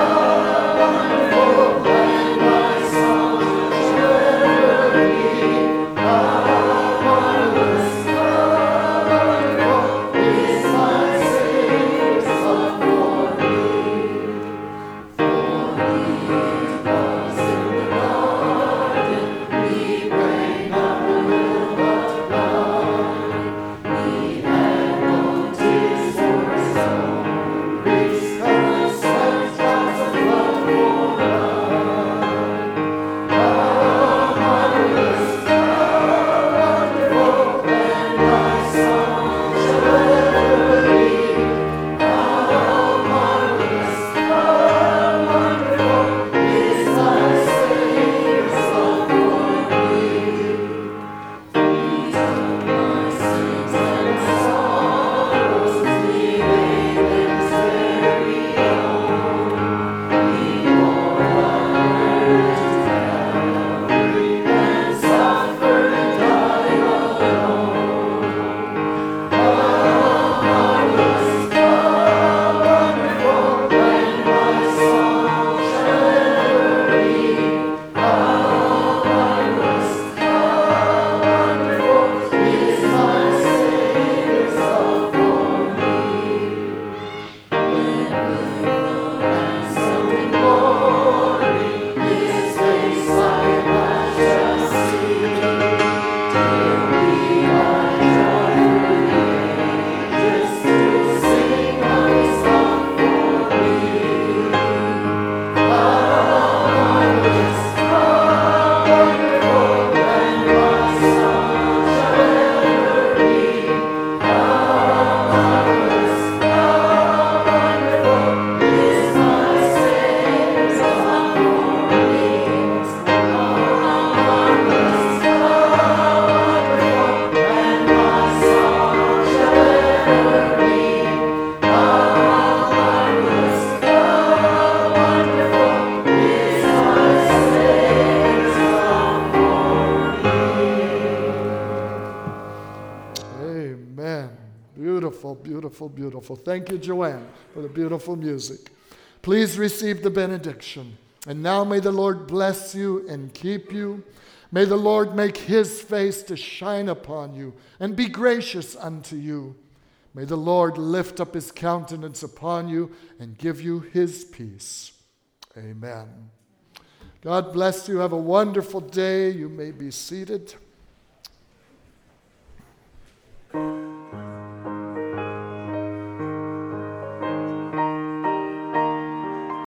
beautiful, beautiful. Thank you, Joanne, for the beautiful music. Please receive the benediction. And now may the Lord bless you and keep you. May the Lord make his face to shine upon you and be gracious unto you. May the Lord lift up his countenance upon you and give you his peace. Amen. God bless you. Have a wonderful day. You may be seated.